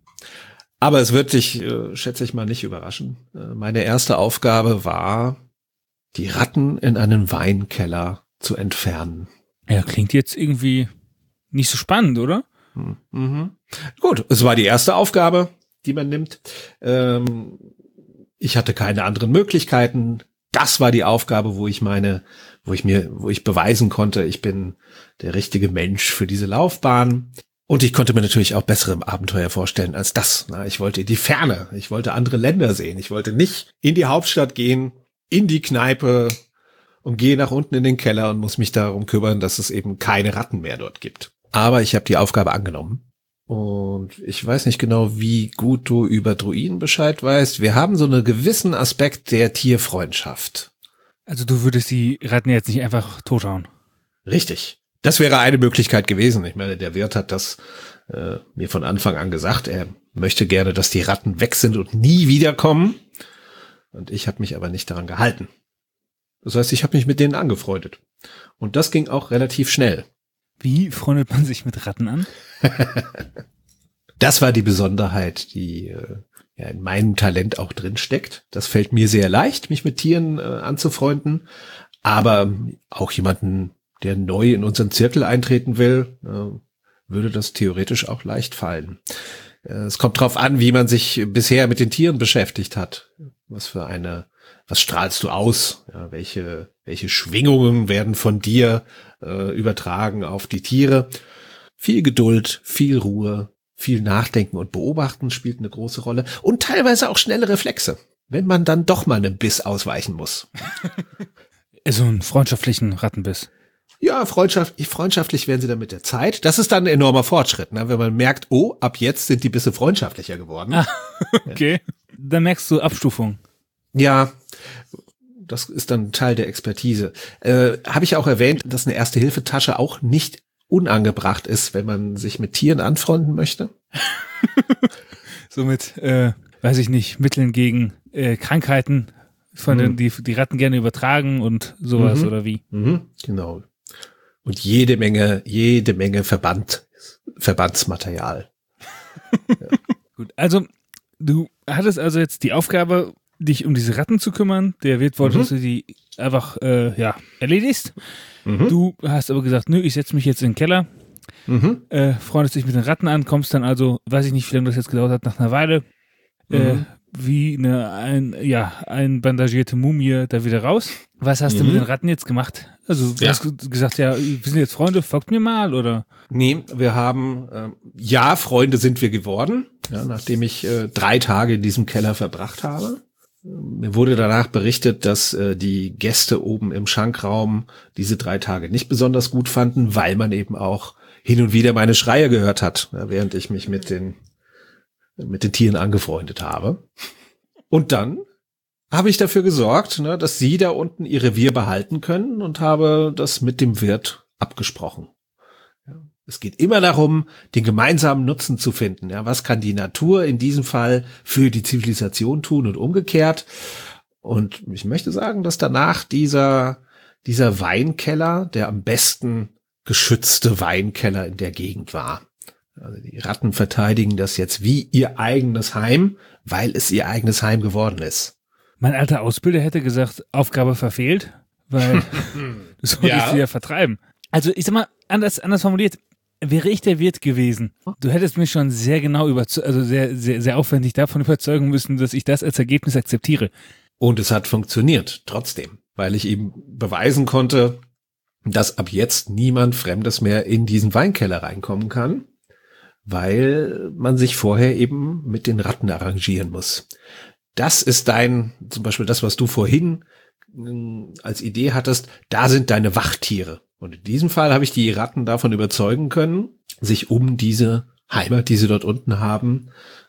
Aber es wird dich, äh, schätze ich mal, nicht überraschen. Äh, meine erste Aufgabe war, die Ratten in einen Weinkeller zu entfernen.
Ja, klingt jetzt irgendwie nicht so spannend, oder?
Mhm. Gut, es war die erste Aufgabe, die man nimmt. Ähm, ich hatte keine anderen Möglichkeiten. Das war die Aufgabe, wo ich meine, wo ich mir, wo ich beweisen konnte, ich bin der richtige Mensch für diese Laufbahn. Und ich konnte mir natürlich auch bessere Abenteuer vorstellen als das. Ich wollte in die Ferne, ich wollte andere Länder sehen. Ich wollte nicht in die Hauptstadt gehen, in die Kneipe und gehe nach unten in den Keller und muss mich darum kümmern, dass es eben keine Ratten mehr dort gibt. Aber ich habe die Aufgabe angenommen. Und ich weiß nicht genau, wie gut du über Druiden Bescheid weißt. Wir haben so einen gewissen Aspekt der Tierfreundschaft.
Also du würdest die Ratten jetzt nicht einfach tothauen?
Richtig. Das wäre eine Möglichkeit gewesen. Ich meine, der Wirt hat das äh, mir von Anfang an gesagt. Er möchte gerne, dass die Ratten weg sind und nie wiederkommen. Und ich habe mich aber nicht daran gehalten. Das heißt, ich habe mich mit denen angefreundet. Und das ging auch relativ schnell.
Wie freundet man sich mit Ratten an?
Das war die Besonderheit, die äh, ja in meinem Talent auch drin steckt. Das fällt mir sehr leicht, mich mit Tieren äh, anzufreunden. Aber auch jemanden, der neu in unseren Zirkel eintreten will, äh, würde das theoretisch auch leicht fallen. Äh, es kommt drauf an, wie man sich bisher mit den Tieren beschäftigt hat. Was für eine, was strahlst du aus? Ja, welche, welche Schwingungen werden von dir äh, übertragen auf die Tiere? Viel Geduld, viel Ruhe, viel Nachdenken und Beobachten spielt eine große Rolle und teilweise auch schnelle Reflexe, wenn man dann doch mal einem Biss ausweichen muss.
So einen freundschaftlichen Rattenbiss.
Ja, freundschaft, freundschaftlich werden sie dann mit der Zeit. Das ist dann ein enormer Fortschritt, ne? Wenn man merkt, oh, ab jetzt sind die Bisse freundschaftlicher geworden.
Ah, okay. Ja. Dann merkst du Abstufung.
Ja, das ist dann Teil der Expertise. Äh, habe ich auch erwähnt, dass eine Erste-Hilfe-Tasche auch nicht unangebracht ist, wenn man sich mit Tieren anfreunden möchte?
Somit, äh, weiß ich nicht, Mitteln gegen äh, Krankheiten, von mhm. denen die, die Ratten gerne übertragen und sowas,
mhm.
oder wie?
Mhm. Genau. Und jede Menge, jede Menge Verband, Verbandsmaterial.
Ja. Gut, also du hattest also jetzt die Aufgabe, dich um diese Ratten zu kümmern. Der Wirt wollte, mhm. dass du die einfach äh, ja, erledigst. Mhm. Du hast aber gesagt, nö, ich setze mich jetzt in den Keller, mhm. äh, freundest dich mit den Ratten an, kommst dann also, weiß ich nicht, wie lange das jetzt gedauert hat, nach einer Weile, mhm. äh, wie eine ein, ja, ein bandagierte Mumie da wieder raus. Was hast mhm. du mit den Ratten jetzt gemacht? Also du ja. hast gesagt, ja, wir sind jetzt Freunde, folgt mir mal, oder?
Nee, wir haben, äh, ja, Freunde sind wir geworden, ja, nachdem ich äh, drei Tage in diesem Keller verbracht habe. Mir wurde danach berichtet, dass äh, die Gäste oben im Schankraum diese drei Tage nicht besonders gut fanden, weil man eben auch hin und wieder meine Schreie gehört hat, ja, während ich mich mit den mit den Tieren angefreundet habe. Und dann habe ich dafür gesorgt, ne, dass sie da unten ihr Revier behalten können und habe das mit dem Wirt abgesprochen. Ja, es geht immer darum, den gemeinsamen Nutzen zu finden. Ja, was kann die Natur in diesem Fall für die Zivilisation tun und umgekehrt? Und ich möchte sagen, dass danach dieser, dieser Weinkeller der am besten geschützte Weinkeller in der Gegend war. Also die Ratten verteidigen das jetzt wie ihr eigenes Heim, weil es ihr eigenes Heim geworden ist.
Mein alter Ausbilder hätte gesagt, Aufgabe verfehlt, weil du solltest ja. sie ja vertreiben. Also ich sag mal, anders, anders formuliert, wäre ich der Wirt gewesen, du hättest mich schon sehr genau überzeugt, also sehr, sehr, sehr aufwendig davon überzeugen müssen, dass ich das als Ergebnis akzeptiere.
Und es hat funktioniert, trotzdem, weil ich ihm beweisen konnte, dass ab jetzt niemand Fremdes mehr in diesen Weinkeller reinkommen kann, weil man sich vorher eben mit den Ratten arrangieren muss. Das ist dein, zum Beispiel das, was du vorhin als Idee hattest, da sind deine Wachtiere. Und in diesem Fall habe ich die Ratten davon überzeugen können, sich um diese Heimat, die sie dort unten haben,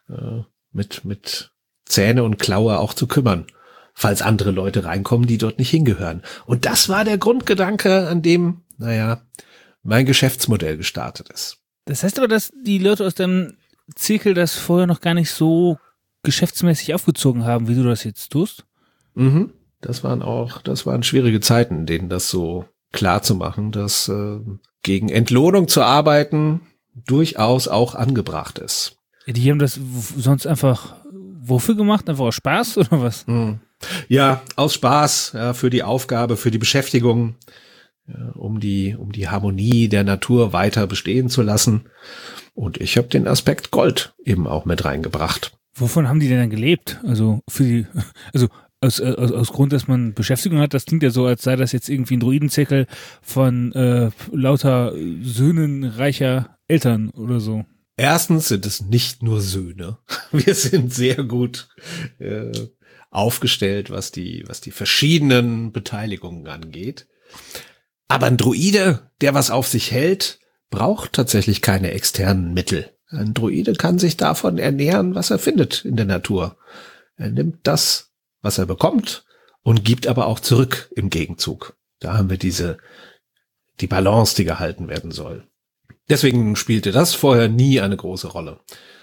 mit, mit Zähne und Klaue auch zu kümmern, falls andere Leute reinkommen, die dort nicht hingehören. Und das war der Grundgedanke, an dem, naja, mein Geschäftsmodell gestartet ist.
Das heißt aber, dass die Leute aus dem Zirkel das vorher noch gar nicht so geschäftsmäßig aufgezogen haben, wie du das jetzt tust?
Mhm. Das waren auch, das waren schwierige Zeiten, denen das so klar zu machen, dass äh, gegen Entlohnung zu arbeiten durchaus auch angebracht ist.
Ja, die haben das w- sonst einfach wofür gemacht? Einfach aus Spaß oder was?
Mhm. Ja, aus Spaß, ja, für die Aufgabe, für die Beschäftigung, ja, um die, um die Harmonie der Natur weiter bestehen zu lassen. Und ich habe den Aspekt Gold eben auch mit reingebracht.
Wovon haben die denn dann gelebt? Also für die, also aus, aus, aus Grund, dass man Beschäftigung hat, das klingt ja so, als sei das jetzt irgendwie ein Druidenzirkel von äh, lauter Söhnen reicher Eltern oder so.
Erstens sind es nicht nur Söhne. Wir sind sehr gut äh, aufgestellt, was die, was die verschiedenen Beteiligungen angeht. Aber ein Druide, der was auf sich hält, braucht tatsächlich keine externen Mittel. Ein Druide kann sich davon ernähren, was er findet in der Natur. Er nimmt das, was er bekommt, und gibt aber auch zurück im Gegenzug. Da haben wir diese, die Balance, die gehalten werden soll. Deswegen spielte das vorher nie eine große Rolle.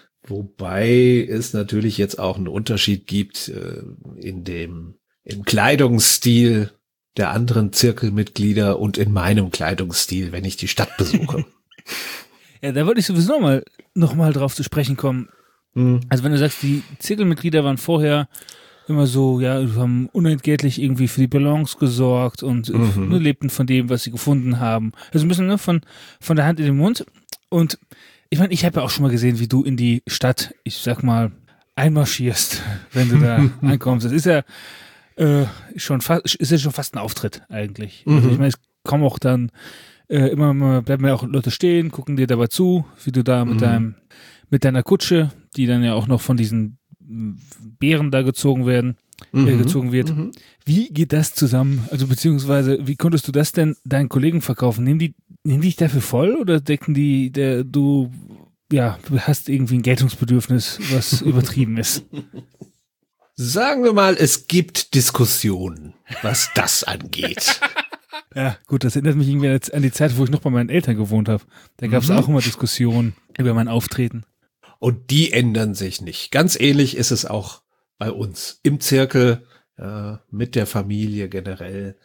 Wobei es natürlich jetzt auch einen Unterschied gibt äh, in dem, im Kleidungsstil der anderen Zirkelmitglieder und in meinem Kleidungsstil, wenn ich die Stadt besuche.
Ja, da wollte ich sowieso noch mal, noch mal drauf zu sprechen kommen. Mhm. Also wenn du sagst, die Zirkelmitglieder waren vorher immer so, ja, haben unentgeltlich irgendwie für die Balance gesorgt und mhm. nur lebten von dem, was sie gefunden haben. Also ein bisschen ne, von, von der Hand in den Mund. Und ich meine, ich habe ja auch schon mal gesehen, wie du in die Stadt, ich sag mal, einmarschierst, wenn du da ankommst. Das ist ja äh, schon fast, ist ja schon fast ein Auftritt eigentlich. Mhm. Also ich meine, es kommen auch dann äh, immer mal, bleiben ja auch Leute stehen, gucken dir dabei zu, wie du da mit mhm. deinem, mit deiner Kutsche, die dann ja auch noch von diesen Bären da gezogen werden, mhm. äh, gezogen wird. Mhm. Wie geht das zusammen? Also beziehungsweise, wie konntest du das denn deinen Kollegen verkaufen? Nehmen die, nehmen die dich dafür voll oder denken die, der, du, ja, hast irgendwie ein Geltungsbedürfnis, was übertrieben ist?
Sagen wir mal, es gibt Diskussionen, was das angeht.
Ja, gut, das erinnert mich irgendwie an die Zeit, wo ich noch bei meinen Eltern gewohnt habe. Da gab es mhm. auch immer Diskussionen über mein Auftreten.
Und die ändern sich nicht. Ganz ähnlich ist es auch bei uns im Zirkel, äh, mit der Familie generell.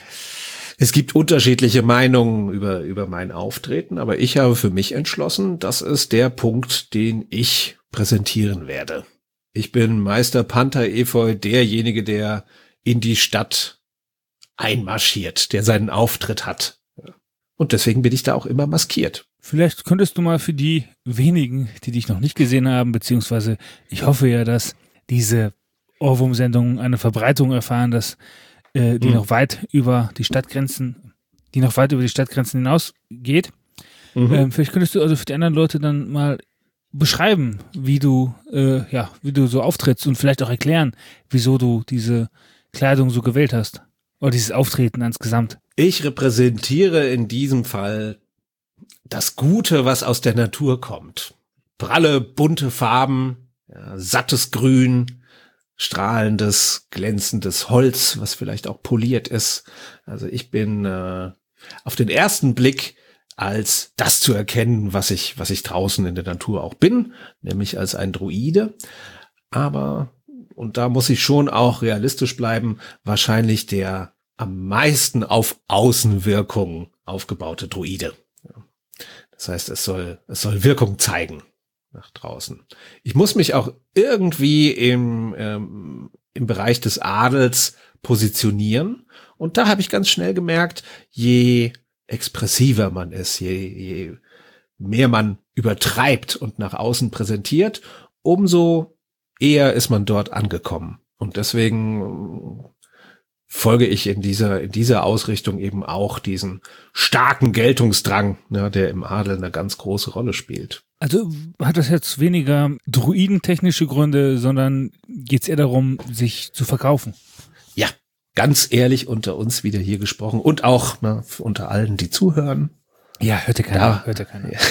Es gibt unterschiedliche Meinungen über, über mein Auftreten, aber ich habe für mich entschlossen, das ist der Punkt, den ich präsentieren werde. Ich bin Meister Panther Efeu, derjenige, der in die Stadt einmarschiert, der seinen Auftritt hat. Und deswegen bin ich da auch immer maskiert.
Vielleicht könntest du mal für die wenigen, die dich noch nicht gesehen haben, beziehungsweise ich hoffe ja, dass diese Ohrwurm-Sendung eine Verbreitung erfahren, dass äh, die mhm. noch weit über die Stadtgrenzen, die noch weit über die Stadtgrenzen hinausgeht. Mhm. Ähm, vielleicht könntest du also für die anderen Leute dann mal beschreiben, wie du, äh, ja, wie du so auftrittst und vielleicht auch erklären, wieso du diese Kleidung so gewählt hast. Oder dieses Auftreten insgesamt.
Ich repräsentiere in diesem Fall das Gute, was aus der Natur kommt. Pralle, bunte Farben, ja, sattes Grün, strahlendes, glänzendes Holz, was vielleicht auch poliert ist. Also ich bin äh, auf den ersten Blick als das zu erkennen, was ich, was ich draußen in der Natur auch bin, nämlich als ein Druide. Aber, und da muss ich schon auch realistisch bleiben, wahrscheinlich der am meisten auf Außenwirkung aufgebaute Druide. Das heißt, es soll, es soll Wirkung zeigen nach draußen. Ich muss mich auch irgendwie im, ähm, im Bereich des Adels positionieren. Und da habe ich ganz schnell gemerkt, je expressiver man ist, je, je mehr man übertreibt und nach außen präsentiert, umso eher ist man dort angekommen. Und deswegen folge ich in dieser, in dieser Ausrichtung eben auch diesen starken Geltungsdrang, ja, der im Adel eine ganz große Rolle spielt.
Also hat das jetzt weniger druidentechnische Gründe, sondern geht es eher darum, sich zu verkaufen?
Ja, ganz ehrlich unter uns wieder hier gesprochen und auch na, unter allen, die zuhören.
Ja, hörte keiner.
Da,
hörte keiner.
Ja,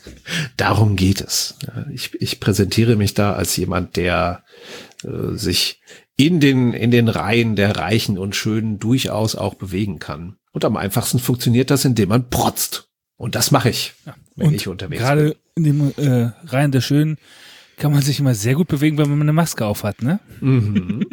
darum geht es. Ich, ich präsentiere mich da als jemand, der äh, sich in den, in den Reihen der Reichen und Schönen durchaus auch bewegen kann. Und am einfachsten funktioniert das, indem man protzt. Und das mache ich,
ja.
wenn
und
ich unterwegs
bin. Gerade in den äh, Reihen der Schönen kann man sich immer sehr gut bewegen, wenn man eine Maske auf hat, ne?
Mhm.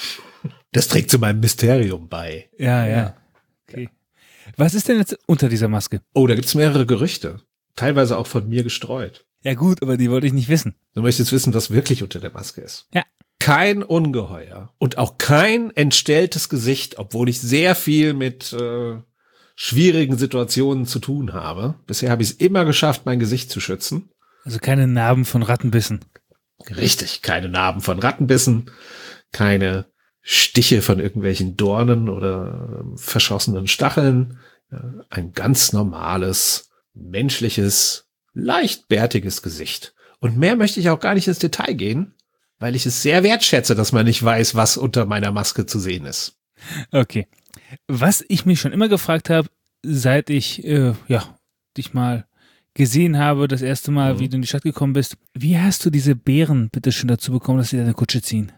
Das trägt zu meinem Mysterium bei.
Ja, ja. ja. Okay. Was ist denn jetzt unter dieser Maske?
Oh, da gibt's mehrere Gerüchte. Teilweise auch von mir gestreut.
Ja gut, aber die wollte ich nicht wissen.
Du möchtest wissen, was wirklich unter der Maske ist.
Ja.
Kein Ungeheuer und auch kein entstelltes Gesicht, obwohl ich sehr viel mit äh, schwierigen Situationen zu tun habe. Bisher habe ich es immer geschafft, mein Gesicht zu schützen.
Also keine Narben von Rattenbissen.
Richtig, keine Narben von Rattenbissen, keine Stiche von irgendwelchen Dornen oder äh, verschossenen Stacheln. Ja, ein ganz normales, menschliches, leicht bärtiges Gesicht. Und mehr möchte ich auch gar nicht ins Detail gehen, weil ich es sehr wertschätze, dass man nicht weiß, was unter meiner Maske zu sehen ist.
Okay. Was ich mich schon immer gefragt habe, seit ich äh, ja dich mal gesehen habe, das erste Mal, mhm. wie du in die Stadt gekommen bist, wie hast du diese Bären bitte schon dazu bekommen, dass sie deine Kutsche ziehen?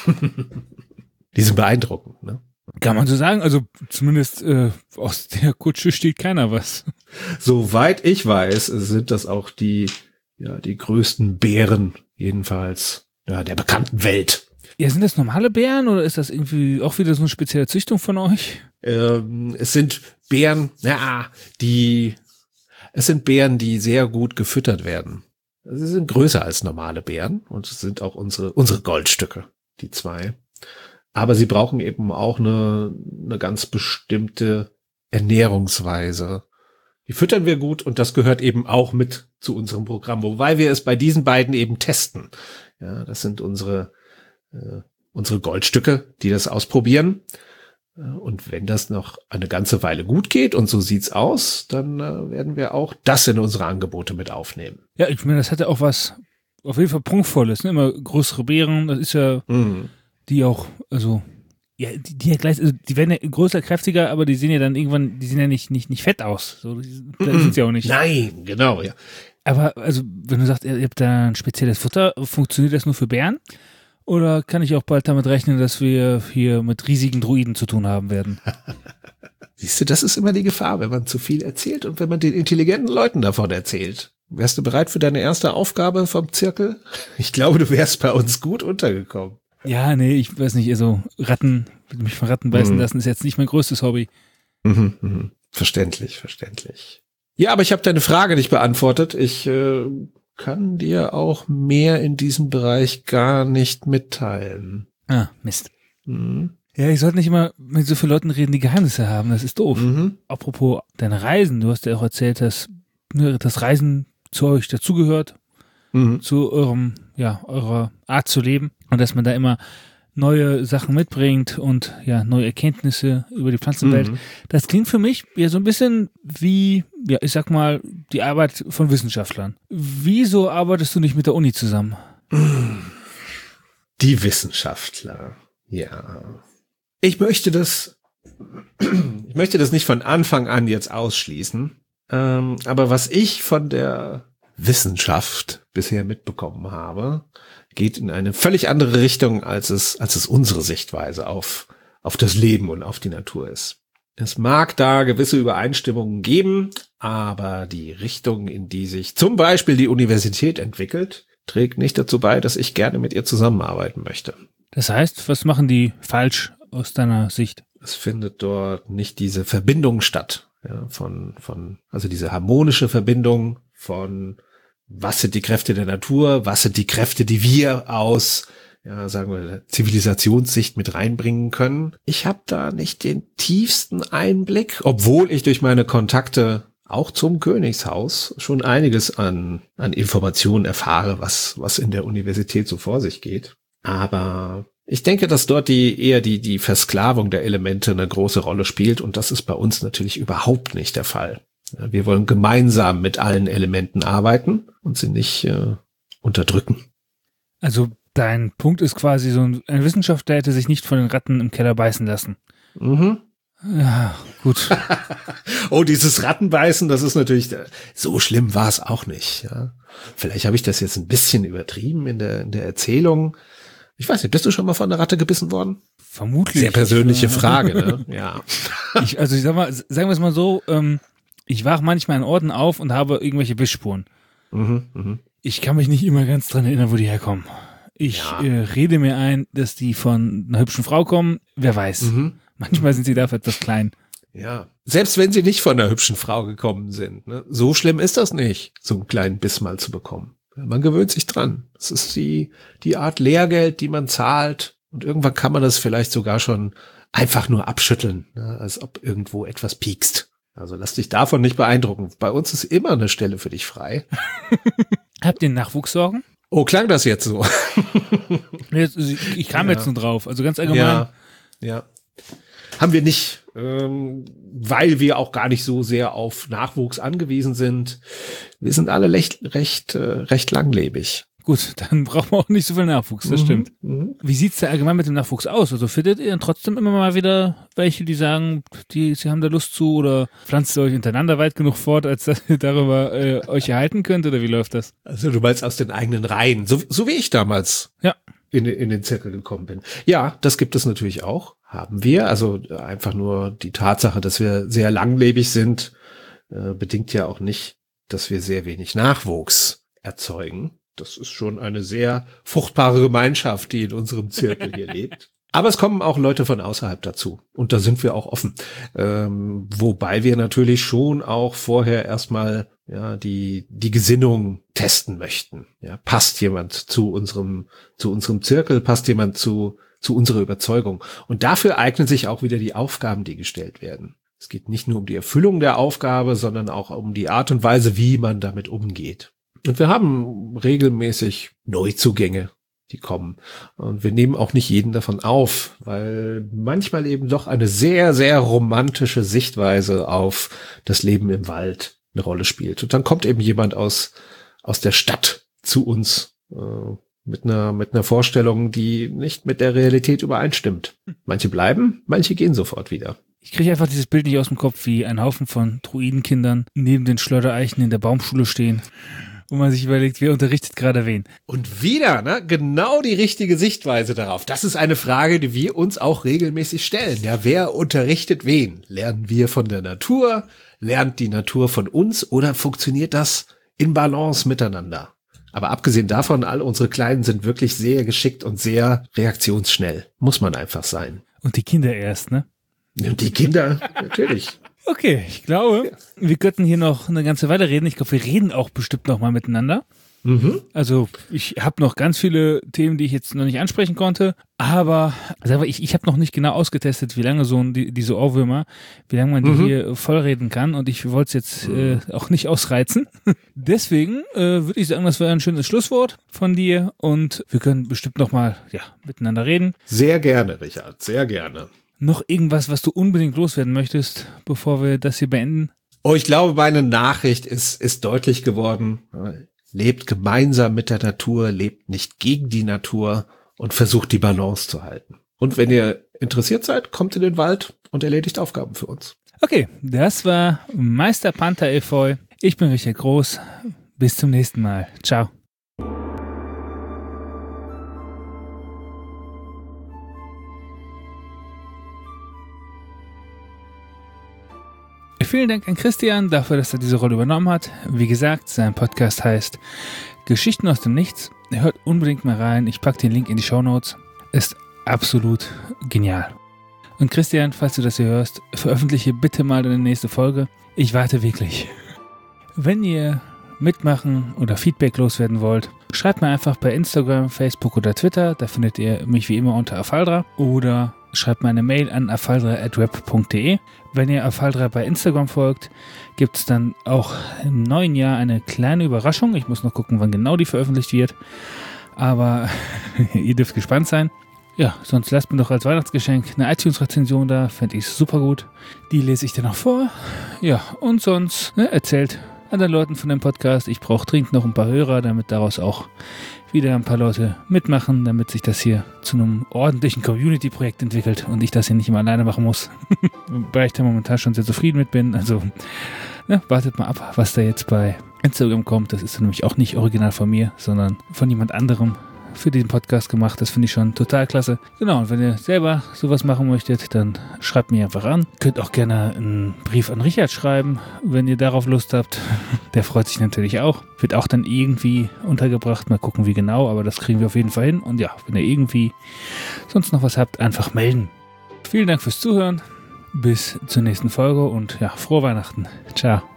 Die sind beeindruckend, ne?
Kann man so sagen, also zumindest äh, aus der Kutsche steht keiner was.
Soweit ich weiß, sind das auch die, ja, die größten Bären, jedenfalls, ja, der bekannten Welt.
Ja, sind das normale Bären oder ist das irgendwie auch wieder so eine spezielle Züchtung von euch?
Ähm, es sind Bären, ja, die, es sind Bären, die sehr gut gefüttert werden. Sie sind größer als normale Bären und es sind auch unsere, unsere Goldstücke, die zwei. Aber sie brauchen eben auch eine, eine ganz bestimmte Ernährungsweise. Die füttern wir gut und das gehört eben auch mit zu unserem Programm, wobei wir es bei diesen beiden eben testen. Ja, das sind unsere, äh, unsere Goldstücke, die das ausprobieren. Und wenn das noch eine ganze Weile gut geht und so sieht's aus, dann äh, werden wir auch das in unsere Angebote mit aufnehmen.
Ja, ich meine, das hat ja auch was auf jeden Fall Prunkvolles, ne? Immer größere Bären, das ist ja mhm. die auch, also ja, die, die ja gleich, also die werden ja größer, kräftiger, aber die sehen ja dann irgendwann, die sehen ja nicht nicht nicht fett aus, so die, das sind sie auch nicht.
Nein, genau, ja.
Aber also, wenn du sagst, ihr habt da ein spezielles Futter, funktioniert das nur für Bären? Oder kann ich auch bald damit rechnen, dass wir hier mit riesigen Druiden zu tun haben werden?
Siehst du, das ist immer die Gefahr, wenn man zu viel erzählt und wenn man den intelligenten Leuten davon erzählt. Wärst du bereit für deine erste Aufgabe vom Zirkel? Ich glaube, du wärst bei uns gut untergekommen.
Ja, nee, ich weiß nicht, also Ratten, mich von Ratten beißen mhm. lassen, ist jetzt nicht mein größtes Hobby.
Mhm, mhm. Verständlich, verständlich. Ja, aber ich habe deine Frage nicht beantwortet. Ich äh, kann dir auch mehr in diesem Bereich gar nicht mitteilen.
Ah, Mist.
Mhm.
Ja, ich sollte nicht immer mit so vielen Leuten reden, die Geheimnisse haben. Das ist doof.
Mhm.
Apropos deine Reisen. Du hast ja auch erzählt, dass ne, das Reisen zu euch dazugehört,
Mhm.
zu eurem, ja, eurer Art zu leben. Und dass man da immer neue Sachen mitbringt und ja, neue Erkenntnisse über die Pflanzenwelt.
Mhm.
Das klingt für mich ja so ein bisschen wie, ja, ich sag mal, die Arbeit von Wissenschaftlern. Wieso arbeitest du nicht mit der Uni zusammen?
Die Wissenschaftler, ja. Ich möchte das, ich möchte das nicht von Anfang an jetzt ausschließen, ähm, aber was ich von der Wissenschaft bisher mitbekommen habe, geht in eine völlig andere Richtung, als es, als es unsere Sichtweise auf, auf das Leben und auf die Natur ist. Es mag da gewisse Übereinstimmungen geben, aber die Richtung, in die sich zum Beispiel die Universität entwickelt, trägt nicht dazu bei, dass ich gerne mit ihr zusammenarbeiten möchte.
Das heißt, was machen die falsch aus deiner Sicht?
Es findet dort nicht diese Verbindung statt, ja, von, von, also diese harmonische Verbindung von, was sind die Kräfte der Natur, was sind die Kräfte, die wir aus, ja, sagen wir, Zivilisationssicht mit reinbringen können. Ich habe da nicht den tiefsten Einblick, obwohl ich durch meine Kontakte auch zum Königshaus schon einiges an, an Informationen erfahre, was, was in der Universität so vor sich geht. Aber ich denke, dass dort die eher die, die Versklavung der Elemente eine große Rolle spielt und das ist bei uns natürlich überhaupt nicht der Fall. Wir wollen gemeinsam mit allen Elementen arbeiten und sie nicht äh, unterdrücken.
Also dein Punkt ist quasi so, ein, ein Wissenschaftler hätte sich nicht von den Ratten im Keller beißen lassen.
Mhm.
Ja, gut.
Oh, dieses Rattenbeißen, das ist natürlich, so schlimm war es auch nicht. Ja. Vielleicht habe ich das jetzt ein bisschen übertrieben in der, in der Erzählung. Ich weiß nicht, bist du schon mal von einer Ratte gebissen worden?
Vermutlich.
Sehr persönliche Frage, ne? Ja.
Ich, also ich sag mal, sagen wir es mal so, ähm, ich wache manchmal an Orten auf und habe irgendwelche Bissspuren.
Mhm, mhm.
Ich kann mich nicht immer ganz dran erinnern, wo die herkommen. Ich
Ja.
äh, rede mir ein, dass die von einer hübschen Frau kommen. Wer weiß.
Mhm.
Manchmal sind sie dafür etwas klein.
Ja. Selbst wenn sie nicht von einer hübschen Frau gekommen sind, ne? So schlimm ist das nicht, so einen kleinen Biss mal zu bekommen. Man gewöhnt sich dran. Das ist die, die Art Lehrgeld, die man zahlt. Und irgendwann kann man das vielleicht sogar schon einfach nur abschütteln, ne? Als ob irgendwo etwas piekst. Also lass dich davon nicht beeindrucken. Bei uns ist immer eine Stelle für dich frei.
Habt ihr Nachwuchssorgen?
Oh, klang das jetzt so?
Jetzt, ich ich kam
Ja.
jetzt nur drauf. Also ganz allgemein.
Ja, ja. Haben wir nicht, ähm, weil wir auch gar nicht so sehr auf Nachwuchs angewiesen sind. Wir sind alle recht, recht, äh, recht langlebig.
Gut, dann braucht man auch nicht so viel Nachwuchs, das stimmt.
Mhm.
Wie sieht's da allgemein mit dem Nachwuchs aus? Also findet ihr trotzdem immer mal wieder welche, die sagen, die, sie haben da Lust zu oder pflanzt ihr euch untereinander weit genug fort, als dass ihr darüber äh, euch erhalten könnt oder wie läuft das?
Also du meinst aus den eigenen Reihen, so, so wie ich damals
Ja.
in, in den Zirkel gekommen bin. Ja, das gibt es natürlich auch, haben wir. Also einfach nur die Tatsache, dass wir sehr langlebig sind, äh, bedingt ja auch nicht, dass wir sehr wenig Nachwuchs erzeugen. Das ist schon eine sehr fruchtbare Gemeinschaft, die in unserem Zirkel hier lebt. Aber es kommen auch Leute von außerhalb dazu. Und da sind wir auch offen. Ähm, wobei wir natürlich schon auch vorher erstmal ja die die Gesinnung testen möchten. Ja, passt jemand zu unserem zu unserem Zirkel? Passt jemand zu zu unserer Überzeugung? Und dafür eignen sich auch wieder die Aufgaben, die gestellt werden. Es geht nicht nur um die Erfüllung der Aufgabe, sondern auch um die Art und Weise, wie man damit umgeht. Und wir haben regelmäßig Neuzugänge, die kommen. Und wir nehmen auch nicht jeden davon auf, weil manchmal eben doch eine sehr, sehr romantische Sichtweise auf das Leben im Wald eine Rolle spielt. Und dann kommt eben jemand aus, aus der Stadt zu uns, äh, mit einer, mit einer Vorstellung, die nicht mit der Realität übereinstimmt. Manche bleiben, manche gehen sofort wieder.
Ich kriege einfach dieses Bild nicht aus dem Kopf, wie ein Haufen von Druidenkindern neben den Schleudereichen in der Baumschule stehen. Wo man sich überlegt, wer unterrichtet gerade wen.
Und wieder, ne, genau die richtige Sichtweise darauf. Das ist eine Frage, die wir uns auch regelmäßig stellen. Ja, wer unterrichtet wen? Lernen wir von der Natur? Lernt die Natur von uns? Oder funktioniert das in Balance miteinander? Aber abgesehen davon, all unsere Kleinen sind wirklich sehr geschickt und sehr reaktionsschnell. Muss man einfach sein.
Und die Kinder erst, ne?
Und die Kinder, natürlich.
Okay, ich glaube, wir könnten hier noch eine ganze Weile reden. Ich glaube, wir reden auch bestimmt noch mal miteinander.
Mhm.
Also ich habe noch ganz viele Themen, die ich jetzt noch nicht ansprechen konnte, aber also ich, ich habe noch nicht genau ausgetestet, wie lange so ein, die, diese Ohrwürmer, wie lange man die
Mhm.
hier vollreden kann und ich wollte es jetzt äh, auch nicht ausreizen. Deswegen äh, würde ich sagen, das wäre ein schönes Schlusswort von dir und wir können bestimmt nochmal ja, miteinander reden.
Sehr gerne, Richard, sehr gerne.
Noch irgendwas, was du unbedingt loswerden möchtest, bevor wir das hier beenden?
Oh, ich glaube, meine Nachricht ist, ist deutlich geworden. Lebt gemeinsam mit der Natur, lebt nicht gegen die Natur und versucht die Balance zu halten. Und wenn ihr interessiert seid, kommt in den Wald und erledigt Aufgaben für uns.
Okay, das war Meister Panther Efeu. Ich bin Richard Groß. Bis zum nächsten Mal. Ciao. Vielen Dank an Christian dafür, dass er diese Rolle übernommen hat. Wie gesagt, sein Podcast heißt Geschichten aus dem Nichts. Hört unbedingt mal rein. Ich packe den Link in die Shownotes. Ist absolut genial. Und Christian, falls du das hier hörst, veröffentliche bitte mal deine nächste Folge. Ich warte wirklich. Wenn ihr mitmachen oder Feedback loswerden wollt, schreibt mir einfach bei Instagram, Facebook oder Twitter. Da findet ihr mich wie immer unter Afaldra. Oder schreibt mir eine Mail an afaldra at web punkt de. Wenn ihr Afaldra bei Instagram folgt, gibt es dann auch im neuen Jahr eine kleine Überraschung. Ich muss noch gucken, wann genau die veröffentlicht wird. Aber ihr dürft gespannt sein. Ja, sonst lasst mir doch als Weihnachtsgeschenk eine iTunes-Rezension da. Fände ich super gut. Die lese ich dann noch vor. Ja, und sonst ne, erzählt anderen Leuten von dem Podcast. Ich brauche dringend noch ein paar Hörer, damit daraus auch wieder ein paar Leute mitmachen, damit sich das hier zu einem ordentlichen Community-Projekt entwickelt und ich das hier nicht immer alleine machen muss. Wobei ich da momentan schon sehr zufrieden mit bin. Also ne, wartet mal ab, was da jetzt bei Instagram kommt. Das ist nämlich auch nicht original von mir, sondern von jemand anderem für diesen Podcast gemacht. Das finde ich schon total klasse. Genau, und wenn ihr selber sowas machen möchtet, dann schreibt mir einfach an. Könnt auch gerne einen Brief an Richard schreiben, wenn ihr darauf Lust habt. Der freut sich natürlich auch. Wird auch dann irgendwie untergebracht. Mal gucken, wie genau, aber das kriegen wir auf jeden Fall hin. Und ja, wenn ihr irgendwie sonst noch was habt, einfach melden. Vielen Dank fürs Zuhören. Bis zur nächsten Folge und ja, frohe Weihnachten. Ciao.